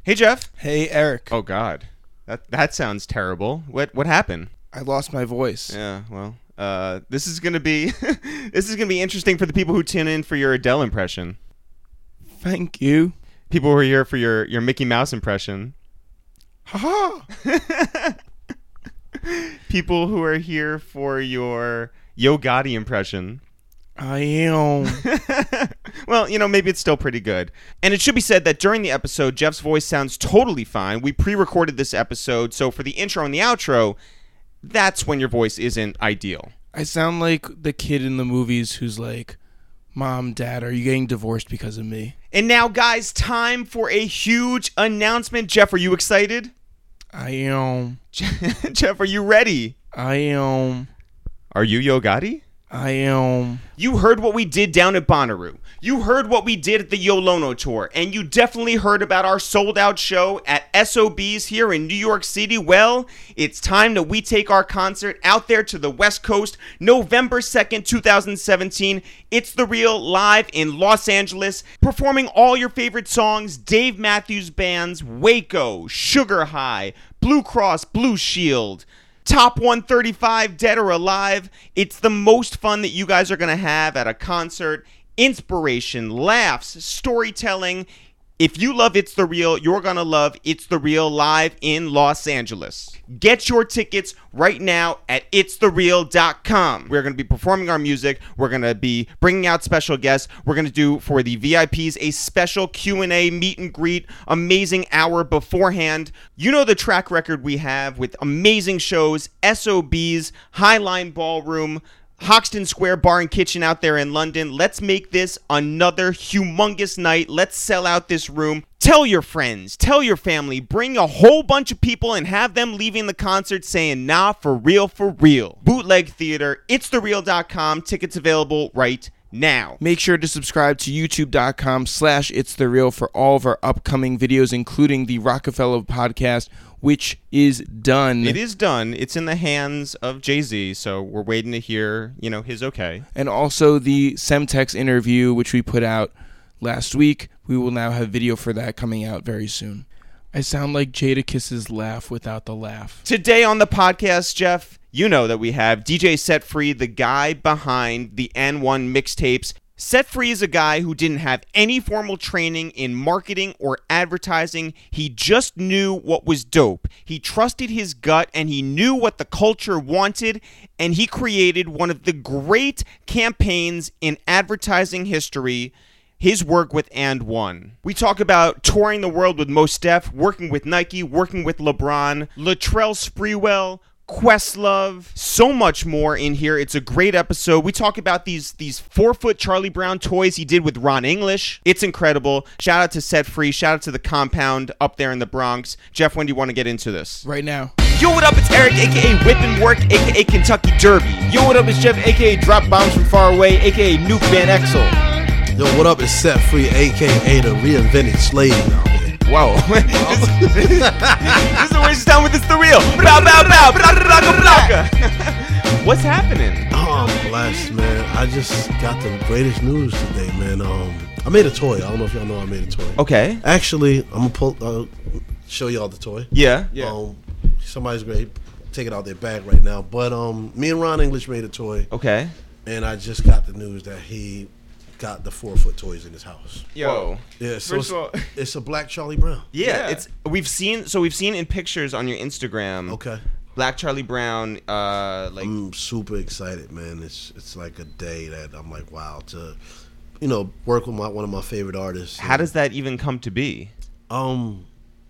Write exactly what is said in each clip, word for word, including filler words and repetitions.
Hey, Jeff. Hey, Eric. Oh, God. That that sounds terrible. What what happened? I lost my voice. Yeah, well, uh, this is gonna be this is gonna be interesting for the people who tune in for your Adele impression. Thank you. People who are here for your, your Mickey Mouse impression. Ha ha. People who are here for your Yo Gotti impression. I am. Well, you know, maybe it's still pretty good. And it should be said that during the episode, Jeff's voice sounds totally fine. We pre-recorded this episode, so for the intro and the outro, that's when your voice isn't ideal. I sound like the kid in the movies who's like, Mom, Dad, are you getting divorced because of me? And now, guys, time for a huge announcement. Jeff, are you excited? I am. Jeff, are you ready? I am. Are you Yo Gotti? I am. You heard what we did down at Bonnaroo. You heard what we did at the Yolono tour. And you definitely heard about our sold-out show at S O B's here in New York City. Well, it's time that we take our concert out there to the West Coast, November second, twenty seventeen. It's The Real live in Los Angeles, performing all your favorite songs, Dave Matthews Band's Waco, Sugar High, Blue Cross Blue Shield, Top one thirty-five, Dead or Alive. It's the most fun that you guys are going to have at a concert. Inspiration, laughs, storytelling. If you love It's The Real, you're going to love It's The Real live in Los Angeles. Get your tickets right now at its the real dot com. We're going to be performing our music. We're going to be bringing out special guests. We're going to do, for the V I Ps, a special Q and A meet and greet, amazing hour beforehand. You know the track record we have with amazing shows, S O B's, Highline Ballroom, Hoxton Square Bar and Kitchen out there in London. Let's make this another humongous night. Let's sell out this room. Tell your friends, tell your family, bring a whole bunch of people and have them leaving the concert saying, nah, for real, for real. Bootleg Theater, its the real dot com. Tickets available right now. Make sure to subscribe to youtube.com slash It's The Real for all of our upcoming videos, including the Rockefeller podcast, which is done. It is done. It's in the hands of Jay-Z, so we're waiting to hear, you know, his okay. And also the Semtex interview, which we put out last week. We will now have video for that coming out very soon. I sound like Jadakiss's laugh without the laugh. Today on the podcast, Jeff, you know that we have D J Set Free, the guy behind the N one mixtapes. Set Free is a guy who didn't have any formal training in marketing or advertising. He just knew what was dope. He trusted his gut and he knew what the culture wanted, and he created one of the great campaigns in advertising history, his work with And One. We talk about touring the world with Mos Def, working with Nike, working with LeBron, Latrell Sprewell, Questlove, so much more in here. It's a great episode. We talk about these these four-foot Charlie Brown toys he did with Ron English. It's incredible. Shout out to Set Free. Shout out to the Compound up there in the Bronx. Jeff, when do you want to get into this? Right now. Yo, what up? It's Eric, a k a. Whip and Work, a k a. Kentucky Derby. Yo, what up? It's Jeff, a k a. Drop Bombs from Far Away, a k a. Nuke Van Exel. Yo, what up? It's Set Free, a k a the reinvented slave out here. Whoa. this, this is the way it's done with It's The Real. Bow, bow, bow. Blaka, blaka. What's happening? Oh, I'm blessed, man. I just got the greatest news today, man. Um, I made a toy. I don't know if y'all know I made a toy. Okay. Actually, I'm going to uh, show y'all the toy. Yeah. Yeah. Um, somebody's great. Take it out their bag right now. But um, me and Ron English made a toy. Okay. And I just got the news that he got the four-foot toys in his house. Yo. Yeah, so First it's, of all, it's a black Charlie Brown. yeah, Yeah. it's we've seen so we've seen in pictures on your Instagram. Okay. Black Charlie Brown, uh, like I'm super excited, man. It's it's like a day that I'm like, wow, to you know work with my one of my favorite artists. how does that even come to be? Um.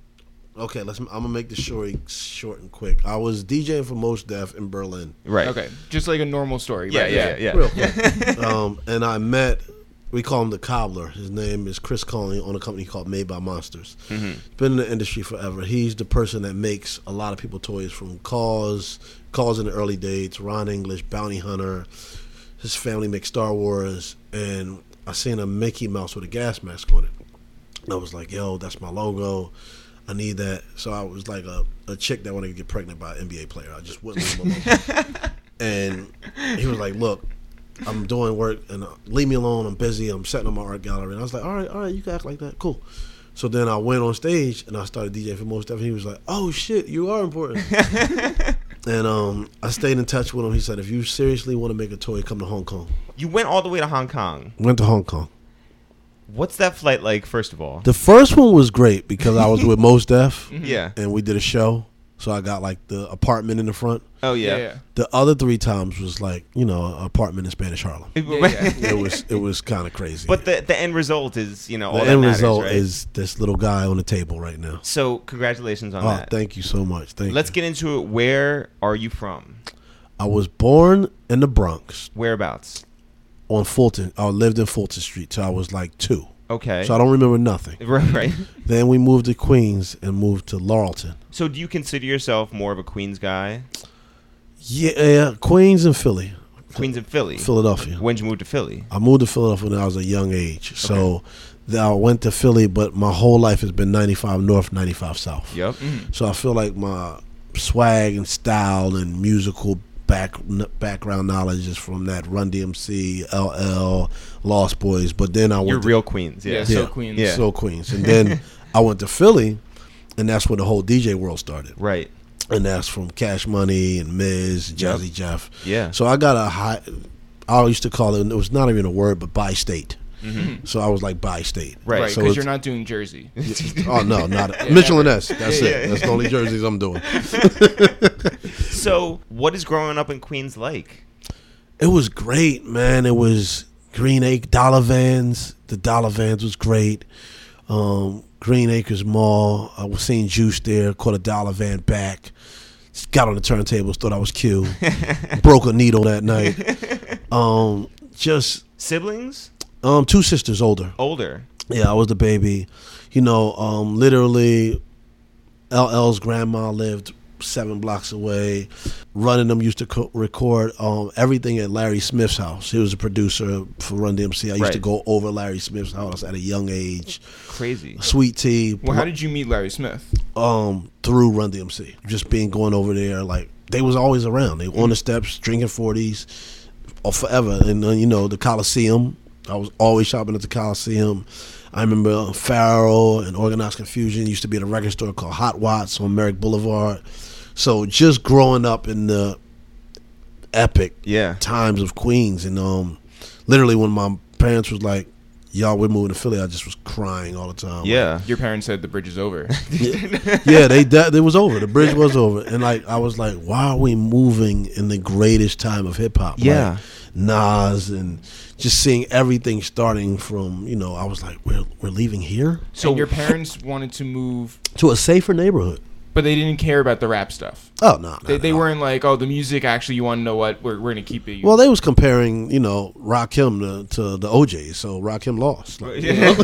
Okay, let's. I'm gonna make the story short and quick. I was DJing for Mos Def in Berlin. Right. Okay, just like a normal story. Yeah, right? yeah, yeah. Real quick. um, and I met. We call him the Cobbler. His name is Chris Conley, on a company called Made by Monsters. Mm-hmm. Been in the industry forever. He's the person that makes a lot of people toys, from Cause, Cause in the early days, Ron English, Bounty Hunter. His family makes Star Wars, and I seen a Mickey Mouse with a gas mask on it. And I was like, yo, that's my logo. I need that. So I was like a, a chick that wanted to get pregnant by an N B A player. I just wouldn't leave him alone. And he was like, look, I'm doing work, and uh, leave me alone. I'm busy. I'm setting up my art gallery. And I was like, all right, all right, you can act like that. Cool. So then I went on stage and I started DJing for Mos Def, and he was like, "Oh shit, you are important." And um, I stayed in touch with him. He said, "If you seriously want to make a tour, come to Hong Kong." You went all the way to Hong Kong. Went to Hong Kong. What's that flight like, first of all? The first one was great because I was with Mos Def, Yeah. and we did a show. So I got like the apartment in the front. Oh, yeah. Yeah, yeah. The other three times was like, you know, an apartment in Spanish Harlem. Yeah, yeah. It was it was kind of crazy. But the the end result is, you know, all the that end matters, result right? is this little guy on the table right now. So, congratulations on Oh, that. thank you so much. Thank Let's you. get into it. Where are you from? I was born in the Bronx Whereabouts? on Fulton. I lived in Fulton Street till I was like two. Okay. So I don't remember nothing. Right, right. Then we moved to Queens and moved to Laurelton. So, do you consider yourself more of a Queens guy? Yeah, Queens and Philly. Queens and Philly. Philadelphia. When'd you move to Philly? I moved to Philadelphia when I was a young age. So then I went to Philly, but my whole life has been ninety-five North, ninety-five South. Yep. So I feel like my swag and style and musical back background knowledge is from that Run D M C, L L, Lost Boys. But then I went You're to, real Queens. Yeah. Yeah, so Queens. Yeah. so Queens. And then I went to Philly, and that's where the whole D J world started. Right. And that's from Cash Money and Miz, and Jazzy Yep. Jeff. Yeah. So I got a high, I used to call it, it was not even a word, but bi-state. Mm-hmm. So I was like bi-state. Right. Right, So because it's- you're not doing Jersey. Oh, no, not Yeah, Mitchell and never. S. That's Yeah, it. yeah. That's the only jerseys I'm doing. So, what is growing up in Queens like? It was great, man. It was Green Acre, Dollar Vans. The Dollar Vans was great. Um, Green Acres Mall. I was seeing Juice there. Caught a Dollar Van back. Got on the turntables. Thought I was cute. Broke a needle that night. Um, just Siblings? um, two sisters older. Older. Yeah, I was the baby. You know, um, literally, L L's grandma lived seven blocks away. Run and them used to co- record um, everything at Larry Smith's house. He was a producer for Run D M C. I used Right. to go over Larry Smith's house at a young age. Crazy. Sweet tea. Well, how did you meet Larry Smith? um, through Run D M C. Just being going over there, like they was always around. They were on the steps, drinking forties, or forever. And uh, you know, the Coliseum. I was always shopping at the Coliseum. I remember Pharaoh and Organized Confusion used to be at a record store called Hot Watts on Merrick Boulevard. So just growing up in the epic Yeah. times of Queens, and um, literally when my parents was like, "Y'all, we're moving to Philly," I just was crying all the time. Yeah. Your parents said the bridge is over. Yeah, they that it was over. The bridge was over, and like I was like, why are we moving in the greatest time of hip hop? Yeah. like, Nas and just seeing everything starting from, you know, I was like, we're we're leaving here So your parents wanted to move, to a safer neighborhood. but they didn't care about the rap stuff. Oh no, They, they weren't like, oh, the music, actually, you want to know what? We're, we're going to keep it. Well, they was comparing, you know, Rakim to, to the O Js, so Rakim lost. Like, you know?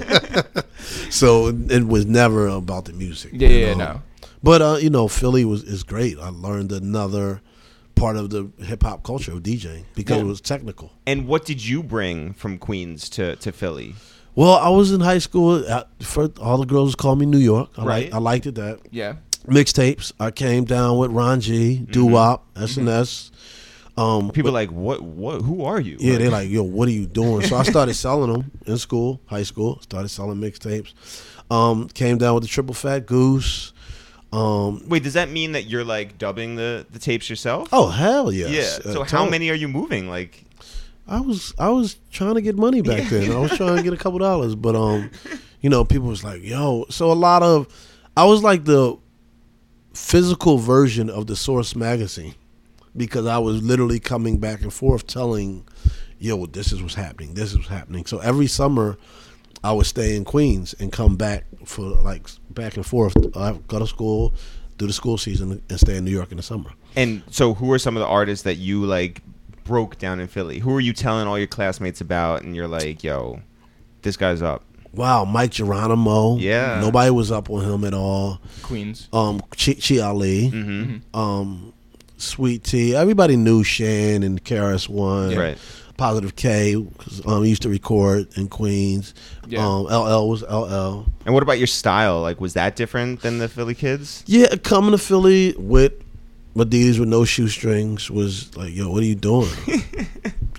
So it was never about the music. Yeah, you yeah, know? no. But uh, you know, Philly was is great. I learned another part of the hip hop culture of DJing because Well- it was technical. And what did you bring from Queens to, to Philly? Well, I was in high school. At, first, all the girls called me New York. I Right. Like, I liked it that. Yeah. Mixtapes. I came down with Ron G, Doo Wop, S and S. Um, People are like, what, what, who are you? Yeah, Like, they're like, yo, what are you doing? So I started selling them in school, high school. Started selling mixtapes. Um, came down with the Triple Fat Goose. Um, Wait, does that mean that you're like dubbing the, the tapes yourself? oh hell yes. Yeah. Uh, So how Tom- many are you moving? Like, I was I was trying to get money back then. I was trying to get a couple dollars, but um, you know, people was like, yo. So a lot of, I was like the physical version of the Source magazine because I was literally coming back and forth telling, yo, this is what's happening. This is what's happening. So every summer, I would stay in Queens and come back for like back and forth. I go to school, do the school season, and stay in New York in the summer. and so who are some of the artists that you like broke down in Philly? Who are you telling all your classmates about? And you're like, yo, this guy's up. Wow, Mike Geronimo. Yeah. Nobody was up on him at all. Queens. Um, Chi, Chi Ali. Mm-hmm. Um, Sweet Tea. Everybody knew Shan and K R S One. Right. Positive K, 'cause, um, he used to record in Queens. Yeah. Um, L L was L L. And what about your style? Like, was that different than the Philly kids? Yeah, coming to Philly with Adidas with no shoestrings was like, yo, what are you doing?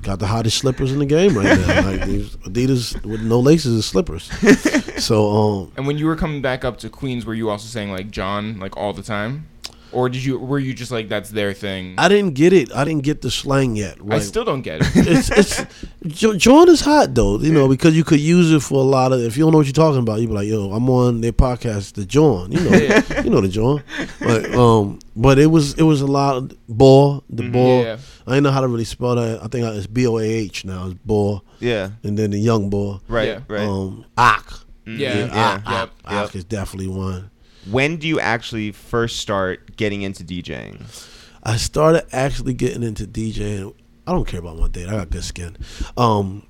got the hottest slippers in the game right now. Like these Adidas with no laces and slippers. So, um, And when you were coming back up to Queens, were you also saying like John like all the time? Or did you were you just like that's their thing? I didn't get it. I didn't get the slang yet. I Like, still don't get it. it's, it's Jo- John is hot though, you know, because you could use it for a lot of. If you don't know what you're talking about, you be like, "Yo, I'm on their podcast, the John." You know, Yeah. you know the John. But um, but it was it was a lot of ball, the ball. Yeah. I didn't know how to really spell that. I think it's B O A H now. It's ball, Yeah. and then the young boy. Right. Yeah. Right. Um, Ak. Yeah, Yeah, yeah, Ak, yep. Ak, yep. Ak is definitely one. When do you actually first start getting into DJing? I started actually getting into DJing. I don't care about my date. I got good skin. Um,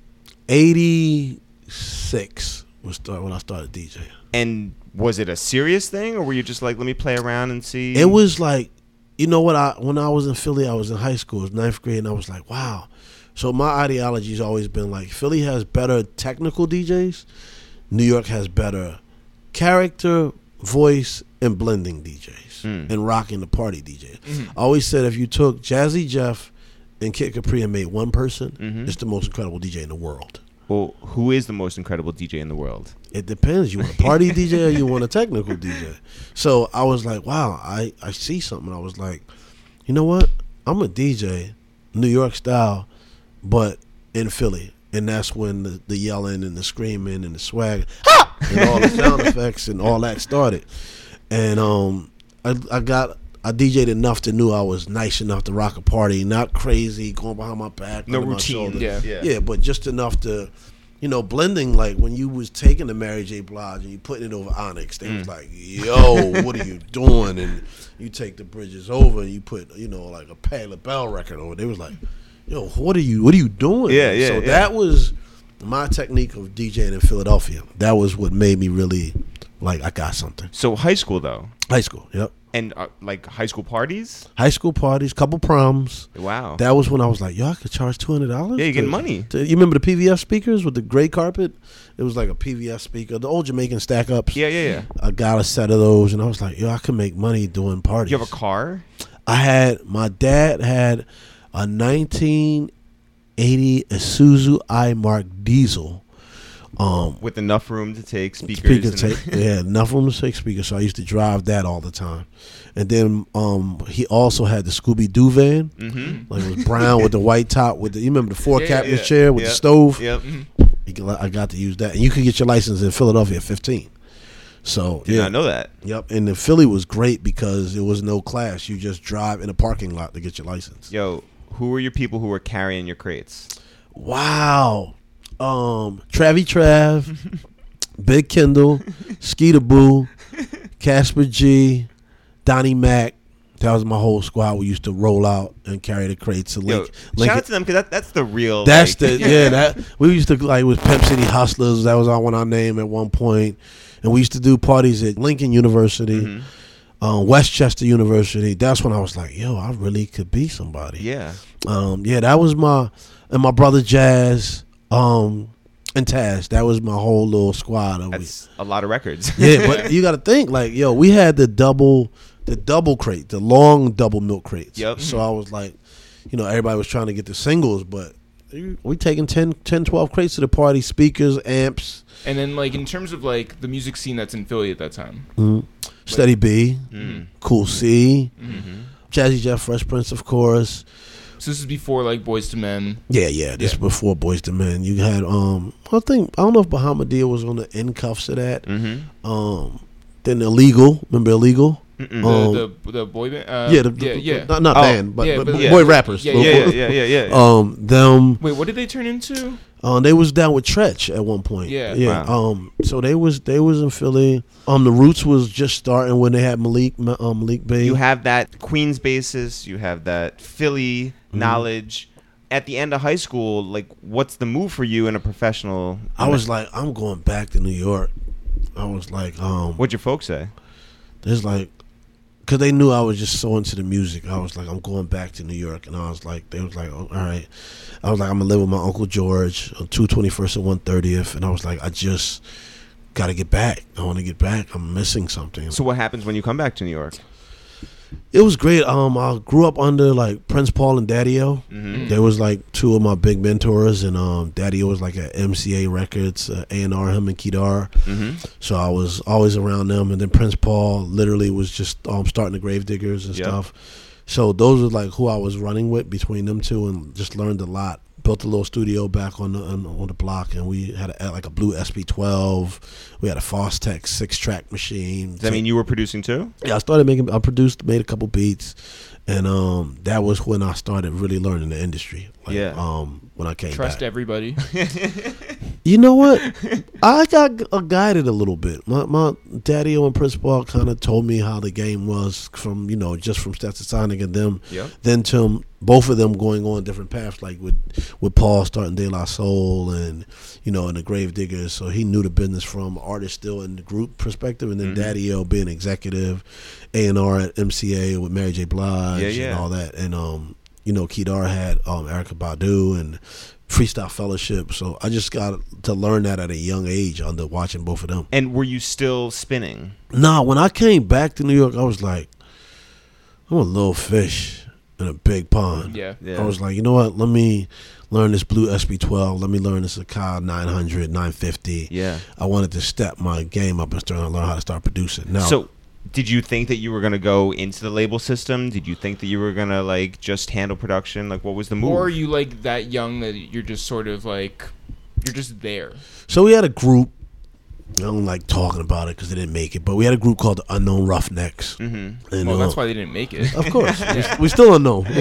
eighty-six was start when I started DJing. And was it a serious thing, or were you just like, let me play around and see? It was like, you know what? I when I was in Philly, I was in high school, it was ninth grade, and I was like, wow. So my ideology has always been like, Philly has better technical D Js, New York has better character, voice, and blending D Js, Mm. and rocking the party D Js. I always said if you took Jazzy Jeff and Kid Capri and made one person, Mhm. it's the most incredible D J in the world. Well, who is the most incredible D J in the world? It depends. You want a party D J or you want a technical D J? So I was like, wow, I, I see something. I was like, you know what? I'm a D J, New York style, but in Philly. And that's when the, the yelling and the screaming and the swag ah! and all the sound effects and all that started. And um, I, I got I D J'd enough to knew I was nice enough to rock a party, not crazy, going behind my back, No under my routine. shoulder. Yeah. Yeah. Yeah, but just enough to, you know, blending. Like when you was taking the Mary J. Blige and you putting it over Onyx, they was like, "Yo, what are you doing?" And you take the bridges over and you put, you know, like a Patti LaBelle record over. They was like, "Yo, what are you? What are you doing?" Yeah, yeah, So yeah. that was my technique of DJing in Philadelphia. That was what made me really like I got something. So high school though, High school, yep. and uh, like high school parties. High school parties, couple proms. Wow. That was when I was like, yo, I could charge two hundred dollars. Yeah, you get money. You remember the P V F speakers with the gray carpet? It was like a P V F speaker, the old Jamaican stack ups. yeah, yeah, yeah. I got a set of those, and I was like, yo, I could make money doing parties. You have a car? I had my dad had a nineteen eighty Isuzu I-Mark diesel. Um, With enough room to take speakers. Speaker and- take, yeah, enough room to take speakers. So I used to drive that all the time. And then um, he also had the Scooby Doo van, Mhm. like it was brown with the white top. With the you remember the four Yeah, captain's yeah. chair with Yep. the stove. Yep. You can- I got to use that, and you could get your license in Philadelphia at fifteen. So Did yeah, not know that. yep. And the Philly was great because it was no class. You just drive in a parking lot to get your license. Yo, who were your people who were carrying your crates? Wow. Um, Travie Trav, Big Kendall, Skeeter Boo, Casper G, Donnie Mac. That was my whole squad. We used to roll out and carry the crates to Yo, Link. Link- shout out to them because that, that's the real. That's like, the yeah. That we used to like with Pep City Hustlers. That was on our name at one point, and we used to do parties at Lincoln University, Mm-hmm. uh, Westchester University. That's when I was like, yo, I really could be somebody. Yeah. Um, yeah, that was my and my brother Jazz, um, and Taz. That was my whole little squad. Of That's a lot of records. yeah, but you got to think like, yo, we had the double, the double crate, the long double milk crates. Yep. So I was like, you know, everybody was trying to get the singles, but we taking ten, ten, twelve crates to the party, speakers, amps, And then like in terms of like the music scene that's in Philly at that time. mm, Steady B, Mm. Cool C, Mm-hmm. Jazzy Jeff, Fresh Prince, of course. So this is before like Boys to Men. Yeah, yeah. This Yeah. before Boys to Men. You had um, I think I don't know if Bahamadia was on the end cuffs of that. Mm-hmm. Um, then Illegal. Remember Illegal? Mm-mm. The, Um, the the boy band. Uh, yeah, the, yeah, the- yeah. Not, not Oh, band, but, yeah, but, but- boy yeah. rappers. Yeah, yeah, yeah, yeah, yeah, yeah. Um, them. Wait, what did they turn into? Uh, they was down with Tretch at one point. Yeah. yeah. Wow. Um, so they was they was in Philly. Um, the Roots was just starting when they had Malik Ma- um, Malik Bey. You have that Queens basis. You have that Philly Mm-hmm. knowledge. At the end of high school, like, what's the move for you in a professional? I was like, I'm going back to New York. I was like, um, What'd your folks say? there's like, because they knew I was just so into the music. I was like, I'm going back to New York. And I was like, they was like, oh, all right. I was like, I'm going to live with my Uncle George on two twenty-first and one thirtieth. And I was like, I just got to get back. I want to get back. I'm missing something. So what happens when you come back to New York? It was great. Um, I grew up under like Prince Paul and Daddy-O. Mm-hmm. They was like two of my big mentors, and um, Daddy-O was like at M C A Records, uh, A and R, him and Kedar. Mm-hmm. So I was always around them, and then Prince Paul literally was just um, starting the Gravediggers and Yep. stuff. So those were like who I was running with between them two, and just learned a lot. Built a little studio back on the on, on the block, and we had a, like a blue S P twelve. We had a Fostech six track machine. Does that mean you were producing too? Yeah, I started making. I produced, made a couple beats, and um, that was when I started really learning the industry. Like, Yeah. Um, when I came Trust back. everybody. You know what? I got uh, guided a little bit. My my Daddy-O and Prince Paul kind of told me how the game was from, you know, just from Stetsasonic and them. Yep. Then to both of them going on different paths, like with with Paul starting De La Soul and, you know, and the Gravediggers. So he knew the business from artist still in the group perspective, and then Mm-hmm. Daddy-O being executive, A and R at M C A with Mary J. Blige Yeah, yeah. and all that. And um, you know, Kedar had um Erykah Badu and Freestyle Fellowship. So I just got to learn that at a young age under watching both of them. And were you still spinning? Nah, when I came back to New York, I was like, I'm a little fish in a big pond. Yeah. Yeah. I was like, you know what? Let me learn this blue S P twelve. Let me learn this Akai nine hundred, nine fifty. Yeah. I wanted to step my game up and start to learn how to start producing. Now, So, did you think that you were going to go into the label system? Did you think that you were going to like just handle production? Like, what was the move? Or are you like that young that you're just sort of like you're just there? so we had a group. I don't like talking about it because they didn't make it, but we had a group called the Unknown Roughnecks. Mm-hmm. And, Well, uh, that's why they didn't make it. Of course. we, we still don't know.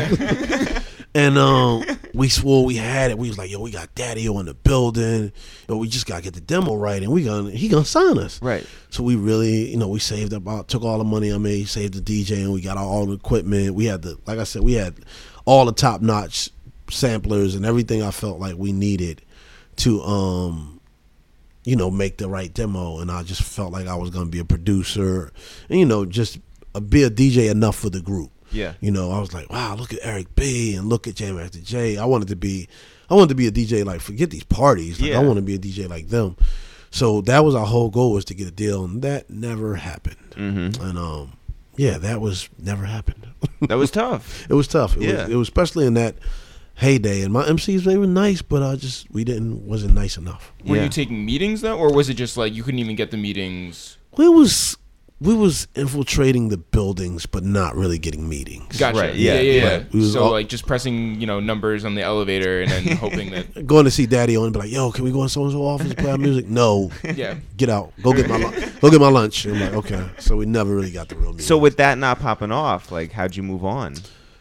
And um, we swore we had it. We was like, yo, we got Daddy-O in the building. Yo, we just got to get the demo right, and we gonna he going to sign us. Right. So we really, you know, we saved up, uh, took all the money I made, saved the D J, and we got all the equipment. We had the, like I said, we had all the top-notch samplers and everything I felt like we needed to, um, you know, make the right demo. And I just felt like I was going to be a producer and, you know, just uh, be a D J enough for the group. Yeah. You know, I was like, wow, look at Eric B. and look at Jam Master Jay. I wanted to be, I wanted to be a D J like, forget these parties. Like, Yeah. I want to be a D J like them. So that was our whole goal, was to get a deal, and that never happened. Mm-hmm. And um, yeah, that was never happened. That was tough. It was tough. It Yeah. was, it was especially in that heyday. And my M Cs, they were nice, but I just we didn't wasn't nice enough. Were Yeah. you taking meetings though, or was it just like you couldn't even get the meetings? We was we was infiltrating the buildings, but not really getting meetings. Gotcha. Right, Yeah, yeah, yeah, yeah. right. We was So all- like just pressing, you know, numbers on the elevator and then hoping that. Going to see Daddy-O and be like, yo, can we go in so and so office and play our music? No. Yeah. Get out. Go get my lu- go get my lunch. And I'm like, okay. So we never really got the real meeting. So, with that not popping off, like, how'd you move on?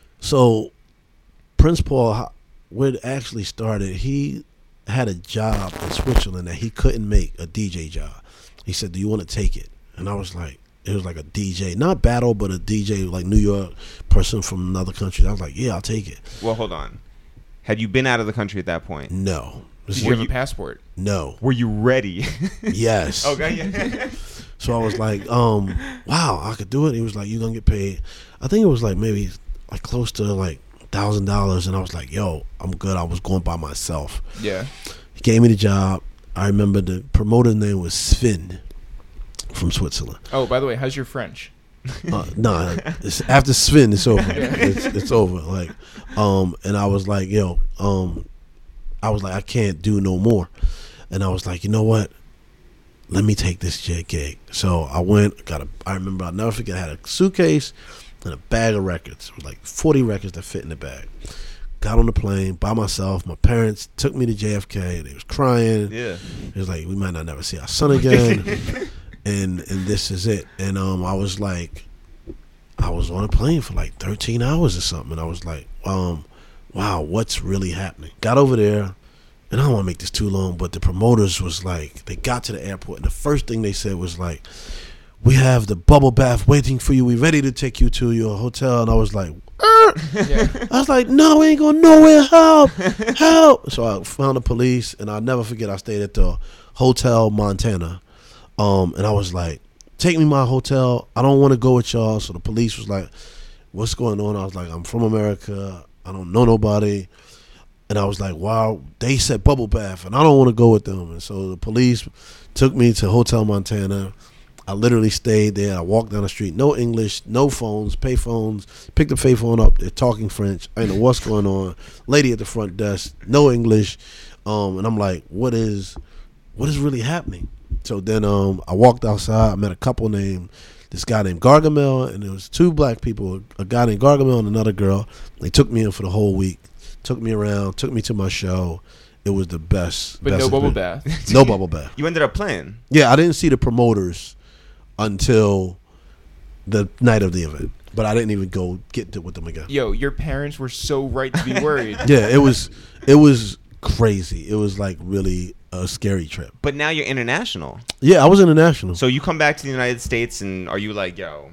So Prince Paul, ho- where it actually started, he had a job in Switzerland that he couldn't make, a D J job. He said, do you want to take it? And I was like, it was like a D J, not battle, but a D J, like New York person from another country. I was like, yeah, I'll take it. Well, hold on. Had you been out of the country at that point? No. This Did is- you have you- a passport? no. Were you ready? Yes. Okay. Yeah. So I was like, um, wow, I could do it. He was like, you're going to get paid. I think it was like maybe like close to like one thousand dollars. And I was like, yo, I'm good. I was going by myself. Yeah. He gave me the job. I remember the promoter's name was Sven from Switzerland. Oh, by the way, how's your French? Uh, nah, it's, after Sven, it's over. It's, it's over. Like, um, and I was like, yo, um, I was like, I can't do no more. And I was like, you know what? Let me take this jet gig. So I went, got a, I remember, I'll never forget, I had a suitcase and a bag of records. It was like forty records that fit in the bag. Got on the plane by myself. My parents took me to J F K. They was crying. Yeah. It was like, we might not never see our son again. and and this is it. And um, I was like, I was on a plane for like thirteen hours or something. And I was like, um, wow, what's really happening? Got over there. And I don't want to make this too long, but the promoters was like, they got to the airport, and the first thing they said was like, we have the bubble bath waiting for you. We're ready to take you to your hotel. And I was like, "Er." Yeah. I was like, no, we ain't going nowhere. Help, help. So I found the police, and I'll never forget, I stayed at the Hotel Montana. Um, and I was like, take me to my hotel. I don't want to go with y'all. So the police was like, what's going on? I was like, I'm from America. I don't know nobody. And I was like, wow, they said bubble bath, and I don't want to go with them. And so the police took me to Hotel Montana. I literally stayed there. I walked down the street, no English, no phones, pay phones. Picked the pay phone up. They're talking French. I don't know what's going on. Lady at the front desk, no English, um, and I'm like, what is, what is really happening? So then um, I walked outside. I met a couple named this guy named Gargamel, and there was two black people, a guy named Gargamel and another girl. They took me in for the whole week, took me around, took me to my show. It was the best. But best no bubble experience. bath. No bubble bath. You ended up playing. Yeah, I didn't see the promoters until the night of the event, but I didn't even go get to with them again. Yo, your parents were so right to be worried. Yeah, it was it was crazy. It was like really a scary trip. But now you're international. Yeah, I was international. So you come back to the United States, and are you like, yo?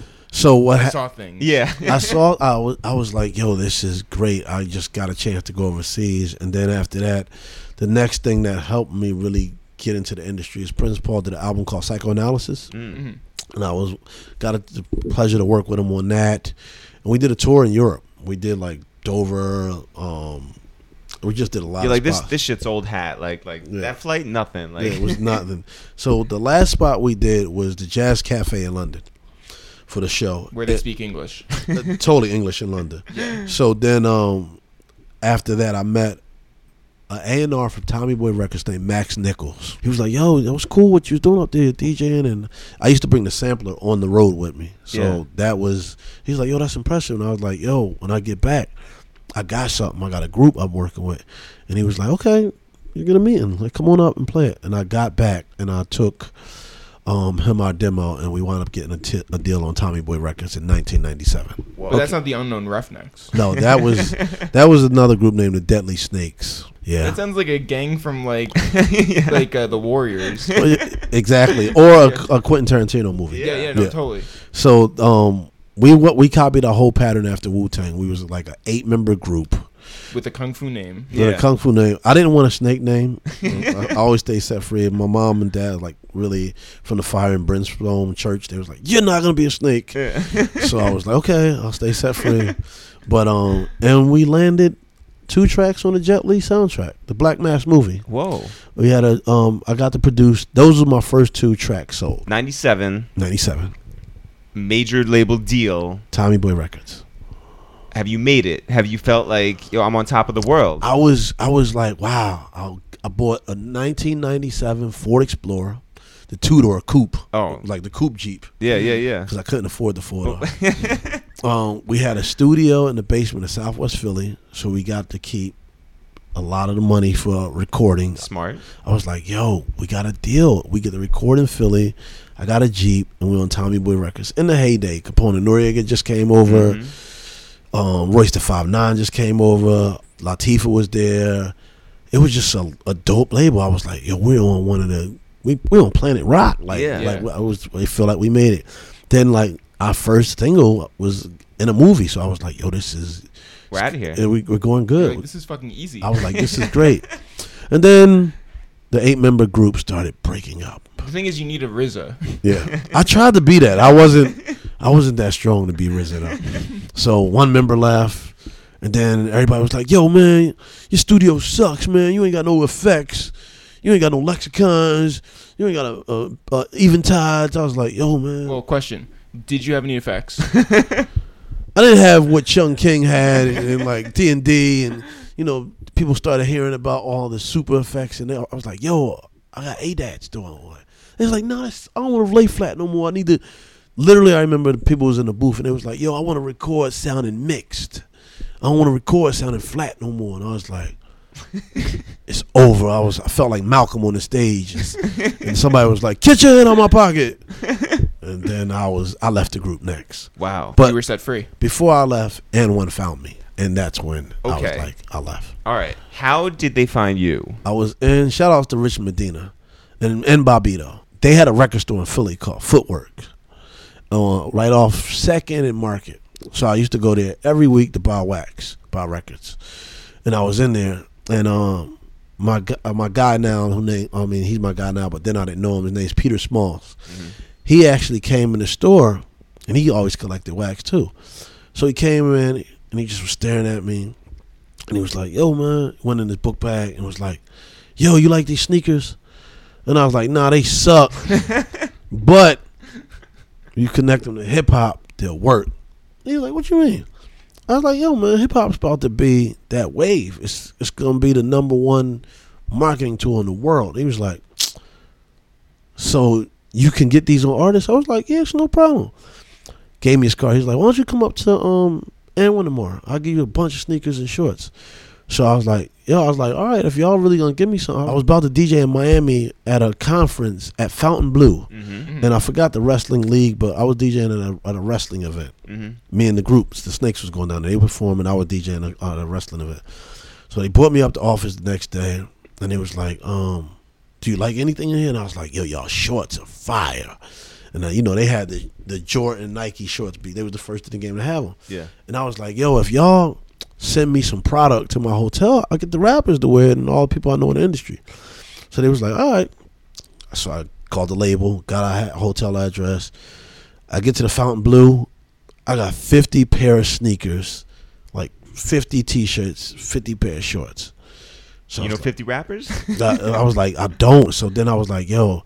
So what? I Ha- saw things. Yeah. I saw. I was. I was like, yo, this is great. I just got a chance to go overseas, and then after that, the next thing that helped me really get into the industry is Prince Paul did an album called Psychoanalysis, Mm-hmm. and I was got a, the pleasure to work with him on that, and we did a tour in Europe. We did like Dover. Um, we just did a lot. You're of like this. spots. This shit's old hat. Like like Yeah. that flight, nothing. Like Yeah, it was nothing. So the last spot we did was the Jazz Cafe in London for the show. Where they It- speak English. totally English in London. So then um, after that, I met an A and R from Tommy Boy Records named Max Nichols. He was like, yo, that was cool what you was doing up there DJing. And I used to bring the sampler on the road with me. So Yeah. that was, he's like, yo, that's impressive. And I was like, yo, when I get back, I got something. I got a group I'm working with. And he was like, okay, you're going to meet him. Like, come on up and play it. And I got back and I took um, him our demo, and we wound up getting a, t- a deal on Tommy Boy Records in nineteen ninety-seven. Whoa. But that's not the Unknown Roughnecks. No, that was that was another group named the Deadly Snakes. Yeah, That sounds like a gang from like Yeah. like uh, the Warriors. Well, yeah, exactly, or a, a Quentin Tarantino movie. Yeah, yeah, no, Yeah. totally. So um, we what we copied our whole pattern after Wu-Tang. We was like an eight member group With a kung fu name. Yeah. with a kung fu name. I didn't want a snake name. I, I always stay set free. My mom and dad like really from the Fire and Brimstone Church. They was like, "You're not gonna be a snake." Yeah. So I was like, "Okay, I'll stay set free." But um, and we landed two tracks on the Jet Li soundtrack, the Black Mass movie. Whoa. We had a um, I got to produce. Those were my first two tracks sold. ninety-seven ninety-seven, major label deal. Tommy Boy Records. Have you made it? Have you felt like, yo, I'm on top of the world? I was I was like, wow. I, I bought a nineteen ninety-seven Ford Explorer, the two door coupe. Oh. like the coupe Jeep, Yeah, yeah, yeah. because I couldn't afford the four door. um, we had a studio in the basement of Southwest Philly, so we got to keep a lot of the money for recording. Smart. I was like, yo, we got a deal. We get to record in Philly. I got a Jeep, and we're on Tommy Boy Records. In the heyday, Capone Noriega just came over. Mhm. Um, Royce the five nine just came over. Latifah was there. It was just a, a dope label. I was like, yo, we're on one of the, we we on Planet Rock. Like, Yeah. like I was, I feel like we made it. Then like our first single was in a movie, so I was like, yo, this is, We're out of here. and we, we're going You're good. like, this is fucking easy. I was like, this is great. And then the eight member group started breaking up. the thing is, you need a R Z A. Yeah, I tried to be that. I wasn't. I wasn't that strong to be risen up. So one member left, and then everybody was like, "Yo, man, your studio sucks, man. You ain't got no effects. You ain't got no lexicons. You ain't got a, a, a eventides." I was like, "Yo, man, Well, question: did you have any effects? I didn't have what Chung King had, and, and like D and D, and you know, people started hearing about all the super effects, and they, I was like, "Yo, I got A D A Ts doing one." They was like, "No, that's, I don't want to lay flat no more. I need to." Literally, I remember the people was in the booth, and they was like, "Yo, I want to record sounding mixed. I don't want to record sounding flat no more." And I was like, "It's over." I was, I felt like Malcolm on the stage, and, and somebody was like, "Get your hand on my pocket." And then I was, I left the group next. Wow. But You were set free. before I left, N one found me, and that's when I Okay. was like, I left. All right. How did they find you? I was in, shout out to Rich Medina and, and Bobito. They had a record store in Philly called Footwork, uh, right off Second and Market. So I used to go there every week to buy wax, buy records. And I was in there, and um, my gu- uh, my guy now, who name, I mean, he's my guy now, but then I didn't know him. His name's Peter Smalls. Mm-hmm. He actually came in the store, and he always collected wax too. So he came in, and he just was staring at me, and he was like, "Yo, man," went in his book bag and was like, "Yo, you like these sneakers?" And I was like, "Nah, they suck." But you connect them to hip hop, they'll work. He was like, what you mean? I was like, yo, man, hip hop's about to be that wave. It's it's gonna be the number one marketing tool in the world. He was like, so you can get these on artists? I was like, yeah, it's no problem. Gave me his card. He's like, why don't you come up to um N one tomorrow? I'll give you a bunch of sneakers and shorts. So I was like, yo, I was like, all right, if y'all really gonna give me something. I was about to D J in Miami at a conference at Fountain Blue. Mm-hmm. And I forgot the wrestling league, but I was DJing at a, at a wrestling event. Mm-hmm. Me and the groups, the Snakes was going down there. They were performing. I was DJing at a, at a wrestling event. So they brought me up to office the next day, and they was like, um, do you like anything in here? And I was like, yo, y'all shorts are fire. And, uh, you know, they had the, the Jordan Nike shorts. They was the first in the game to have them. Yeah. And I was like, yo, if y'all send me some product to my hotel, I'll get the rappers to wear it and all the people I know in the industry. So they was like, all right. So I called the label, got a hotel address. I get to the Fountain Blue. I got fifty pair of sneakers, like fifty T-shirts, fifty pair of shorts. So You know I was fifty rappers? like, I, I was like, I don't. So then I was like, yo,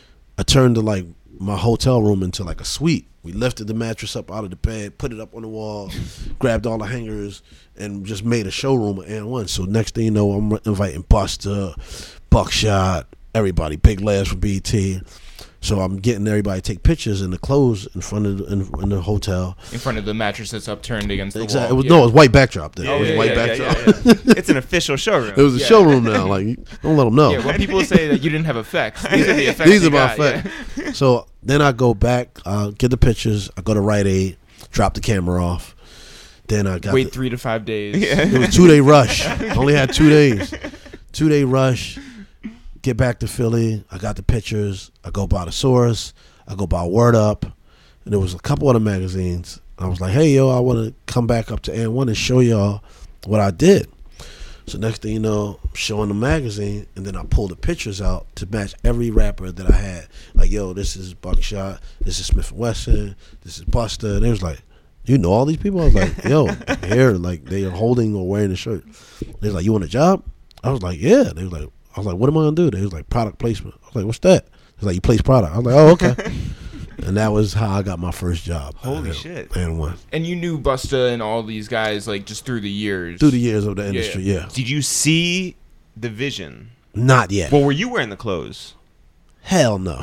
I turned to like my hotel room into like a suite. We lifted the mattress up out of the bed, put it up on the wall, grabbed all the hangers, and just made a showroom at N one. So next thing you know, I'm inviting Busta, Buckshot, everybody, Big Labs from B E T. So I'm getting everybody to take pictures in the clothes in front of the, in, in the hotel. In front of the mattress that's upturned against the Exactly. wall. It was, No, it was white backdrop there. Oh, it was yeah, white yeah, backdrop. yeah, yeah, yeah. It's an official showroom. It was a Yeah. showroom now. Like, don't let them know. Yeah, when people say that you didn't have effects, these are the effects These you are my got, yeah. effects. So then I go back, uh, get the pictures. I go to Rite Aid, drop the camera off. Then I got Wait the, three to five days. it was a two day rush. I only had two days. Two day rush. Get back to Philly. I got the pictures. I go by the Source. I go by Word Up. And there was a couple other magazines. I was like, hey, yo, I want to come back up to N one and show y'all what I did. So next thing you know, I'm showing the magazine, and then I pull the pictures out to match every rapper that I had. Like, yo, this is Buckshot. This is Smith and Wesson. This is Busta. And they was like, you know all these people? I was like, yo, here, like, they are holding or wearing the shirt. They was like, you want a job? I was like, yeah. They was like, I was like, what am I gonna do? They was like, product placement. I was like, what's that? They was like, you place product. I was like, oh, okay. And that was how I got my first job. Holy at shit. N one. And you knew Busta and all these guys like just through the years. Through the years of the industry, yeah. Did you see the vision? Not yet. Well, were you wearing the clothes? Hell no.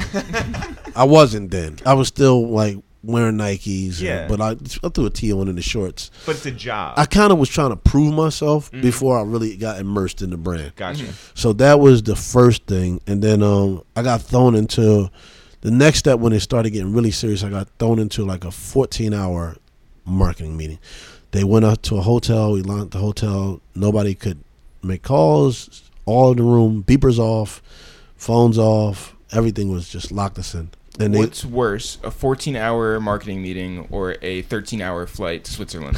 I wasn't then. I was still like wearing Nikes. Yeah. And, but I, I threw a tee on in the shorts. But it's a job. I kind of was trying to prove myself Mm. before I really got immersed in the brand. Gotcha. So that was the first thing. And then um, I got thrown into the next step when it started getting really serious. I got thrown into like a fourteen hour marketing meeting. They went up to a hotel. We locked the hotel. Nobody could make calls. All in the room. Beepers off. Phones off. Everything was just locked us in. And they, What's worse, a fourteen-hour marketing meeting or a thirteen-hour flight to Switzerland?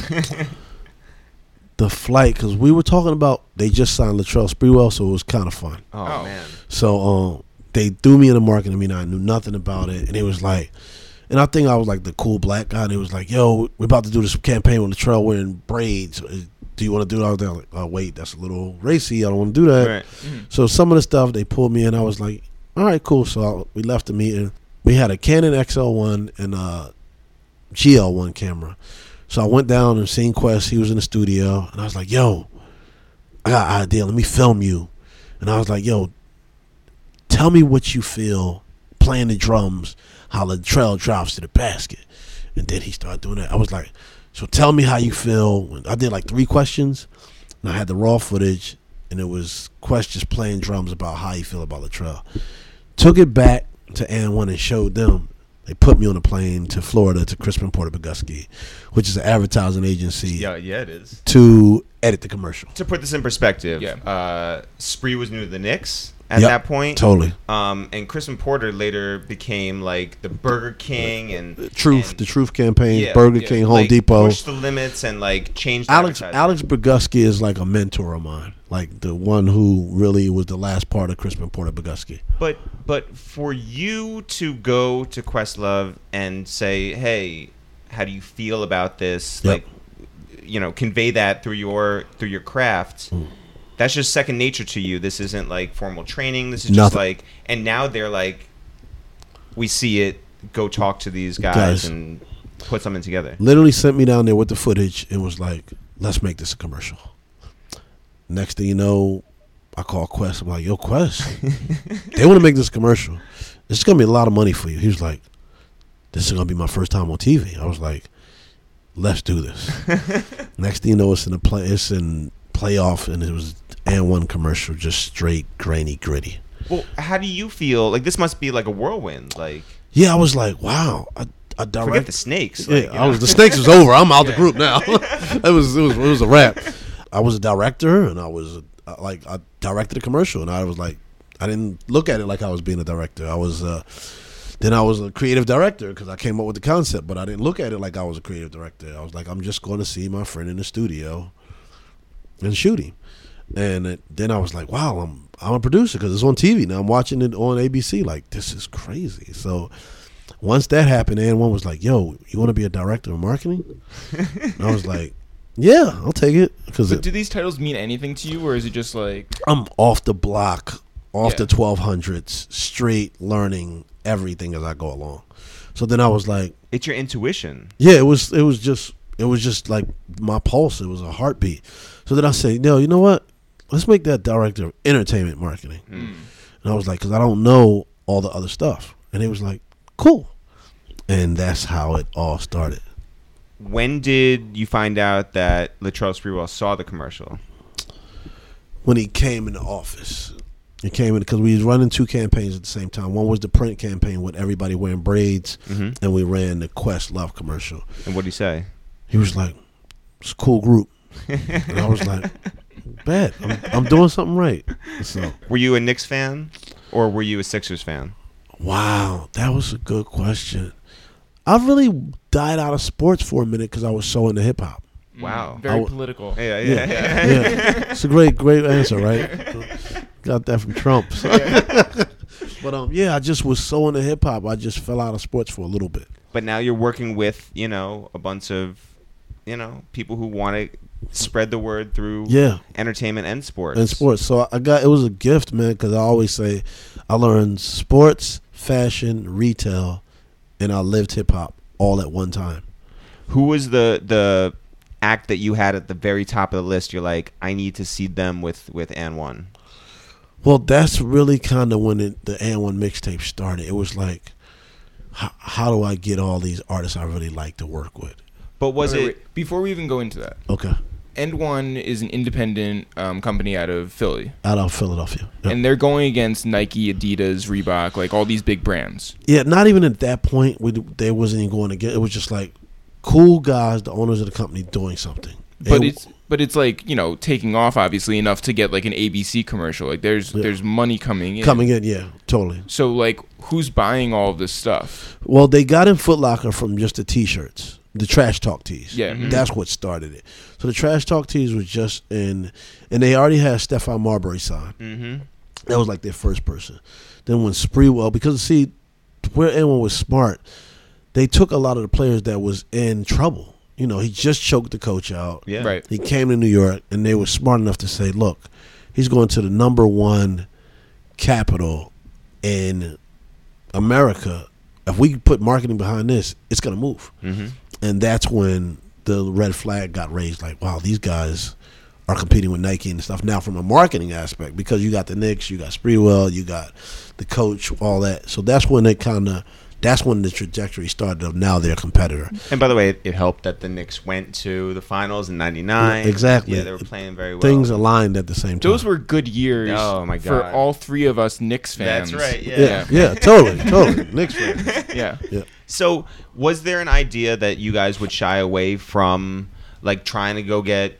the flight, because we were talking about, they just signed Latrell Sprewell, so it was kind of fun. Oh, Oh. man. So um, they threw me in the marketing meeting. I knew nothing about it, and it was like, and I think I was like the cool black guy. And it was like, yo, we're about to do this campaign with Latrell wearing braids. Do you want to do it? I was there like, oh wait, that's a little racy. I don't want to do that. Right. So some of the stuff they pulled me in. I was like, all right, cool. So I, we left the meeting. We had a Canon X L one and a G L one camera. So I went down and seen Quest. He was in the studio, and I was like, yo, I got an idea. Let me film you. And I was like, yo, tell me what you feel playing the drums, how Latrell drops to the basket. And then he started doing that. I was like, so tell me how you feel. I did like three questions, and I had the raw footage, and it was Quest just playing drums about how you feel about Latrell. Took it back to N one and showed them. They put me on a plane to Florida to Crispin Porter Bogusky, which is an advertising agency, Yeah, yeah, it is. to edit the commercial. To put this in perspective, Yeah. uh, Spree was new to the Knicks at Yep, that point. Totally. Um, and Crispin Porter later became like the Burger King and Truth, and, the Truth campaign, yeah, Burger yeah, King, Home like, Depot. pushed the limits and like changed Alex advertising. Alex Bogusky is like a mentor of mine, like the one who really was the last part of Crispin Porter Bogusky. But but for you to go to Questlove and say, hey, how do you feel about this? Yep. Like, you know, convey that through your through your craft. Mm. That's just second nature to you. This isn't like formal training. This is just Nothing. like, and now they're like, we see it, go talk to these guys, Guys. and put something together. Literally sent me down there with the footage and was like, let's make this a commercial. Next thing you know, I call Quest. I'm like, yo, Quest, they want to make this commercial. This is going to be a lot of money for you. He was like, this is going to be my first time on T V. I was like, let's do this. Next thing you know, it's in the play, it's in playoff, and it was and one commercial, just straight grainy, gritty. Well, how do you feel? Like, this must be like a whirlwind. Like, Yeah, I was like, wow. I, I direct, forget the snakes. Yeah, Like, you I was know? the snakes was over. I'm out the group now. it was it was it was a wrap. I was a director, and I was uh, like I directed a commercial, and I was like, I didn't look at it like I was being a director. I was uh, then I was a creative director because I came up with the concept, but I didn't look at it like I was a creative director. I was like, I'm just going to see my friend in the studio and shoot him. And it, then I was like, wow, I'm I'm a producer because it's on T V now. I'm watching it on A B C. Like, this is crazy. So once that happened, and one was like, yo, you want to be a director of marketing? And I was like, yeah, I'll take it. Because But do these titles mean anything to you, or is it just like I'm off the block, off Yeah. the twelve hundreds, straight learning everything as I go along. So then I was like, It's your intuition. yeah, it was it was just it was just like my pulse. It was a heartbeat. So then I said, no, you know what? Let's make that director of entertainment marketing. Mm. And I was like, because I don't know all the other stuff. And he was like, cool. And that's how it all started. When did you find out that Latrell Sprewell saw the commercial? When he came in the office. He came in because we was running two campaigns at the same time. One was the print campaign with everybody wearing braids, Mhm. and we ran the Quest Love commercial. And what did he say? He was like, it's a cool group. And I was like, bet, I'm, I'm doing something right. So, Were you a Knicks fan or were you a Sixers fan? wow, that was a good question. I really died out of sports for a minute because I was so into hip hop. Wow. mm, very I w- political? Yeah, Yeah, yeah, yeah. yeah. It's a great, great answer, right? Got that from Trump. But um, yeah, I just was so into hip hop, I just fell out of sports for a little bit. But now you're working with, you know, a bunch of, you know, people who want to spread the word through Yeah, entertainment and sports. and sports. So I got it was a gift, man, because I always say I learned sports, fashion, retail, and I lived hip hop all at one time. Who was the the act that you had at the very top of the list? You're like, I need to see them with with And One. Well, that's really kind of when it, the And One mixtape started. It was like, how, how do I get all these artists I really like to work with? But was Wait, it? wait, wait. Before we even go into that, Okay, End One is an independent um, company out of Philly, out of Philadelphia. Yep. and they're going against Nike, Adidas, Reebok, like all these big brands. Yeah, not even at that point. We, they wasn't even going to get. It was just like cool guys, the owners of the company, doing something. But They- it's but it's like, you know, taking off obviously enough to get like an A B C commercial. Like there's Yeah. there's money coming in. coming in. Yeah, totally. So like, who's buying all of this stuff? Well, they got in Foot Locker from just the T-shirts, the Trash Talk tees. Yeah. Mhm. That's what started it. So the Trash Talk tees was just in, and they already had Stephon Marbury signed. Mm-hmm. That was like their first person. Then when Sprewell, because see, where anyone was smart, they took a lot of the players that was in trouble. You know, he just choked the coach out. Yeah. Right. He came to New York, and they were smart enough to say, look, he's going to the number one capital in America. If we put marketing behind this, it's going to move. Mm-hmm. And that's when the red flag got raised. Like, wow, these guys are competing with Nike and stuff now from a marketing aspect, because you got the Knicks, you got Sprewell, you got the coach, all that. So that's when it kind of, that's when the trajectory started of now they're a competitor. And by the way, it, it helped that the Knicks went to the finals in ninety-nine. Yeah, exactly. Yeah, they were playing very well. Things aligned at the same time. Those were good years. Oh, my For God. all three of us Knicks fans. That's right, yeah. yeah, yeah, totally, totally. Knicks fans. Yeah. Yeah. So, was there an idea that you guys would shy away from, like, trying to go get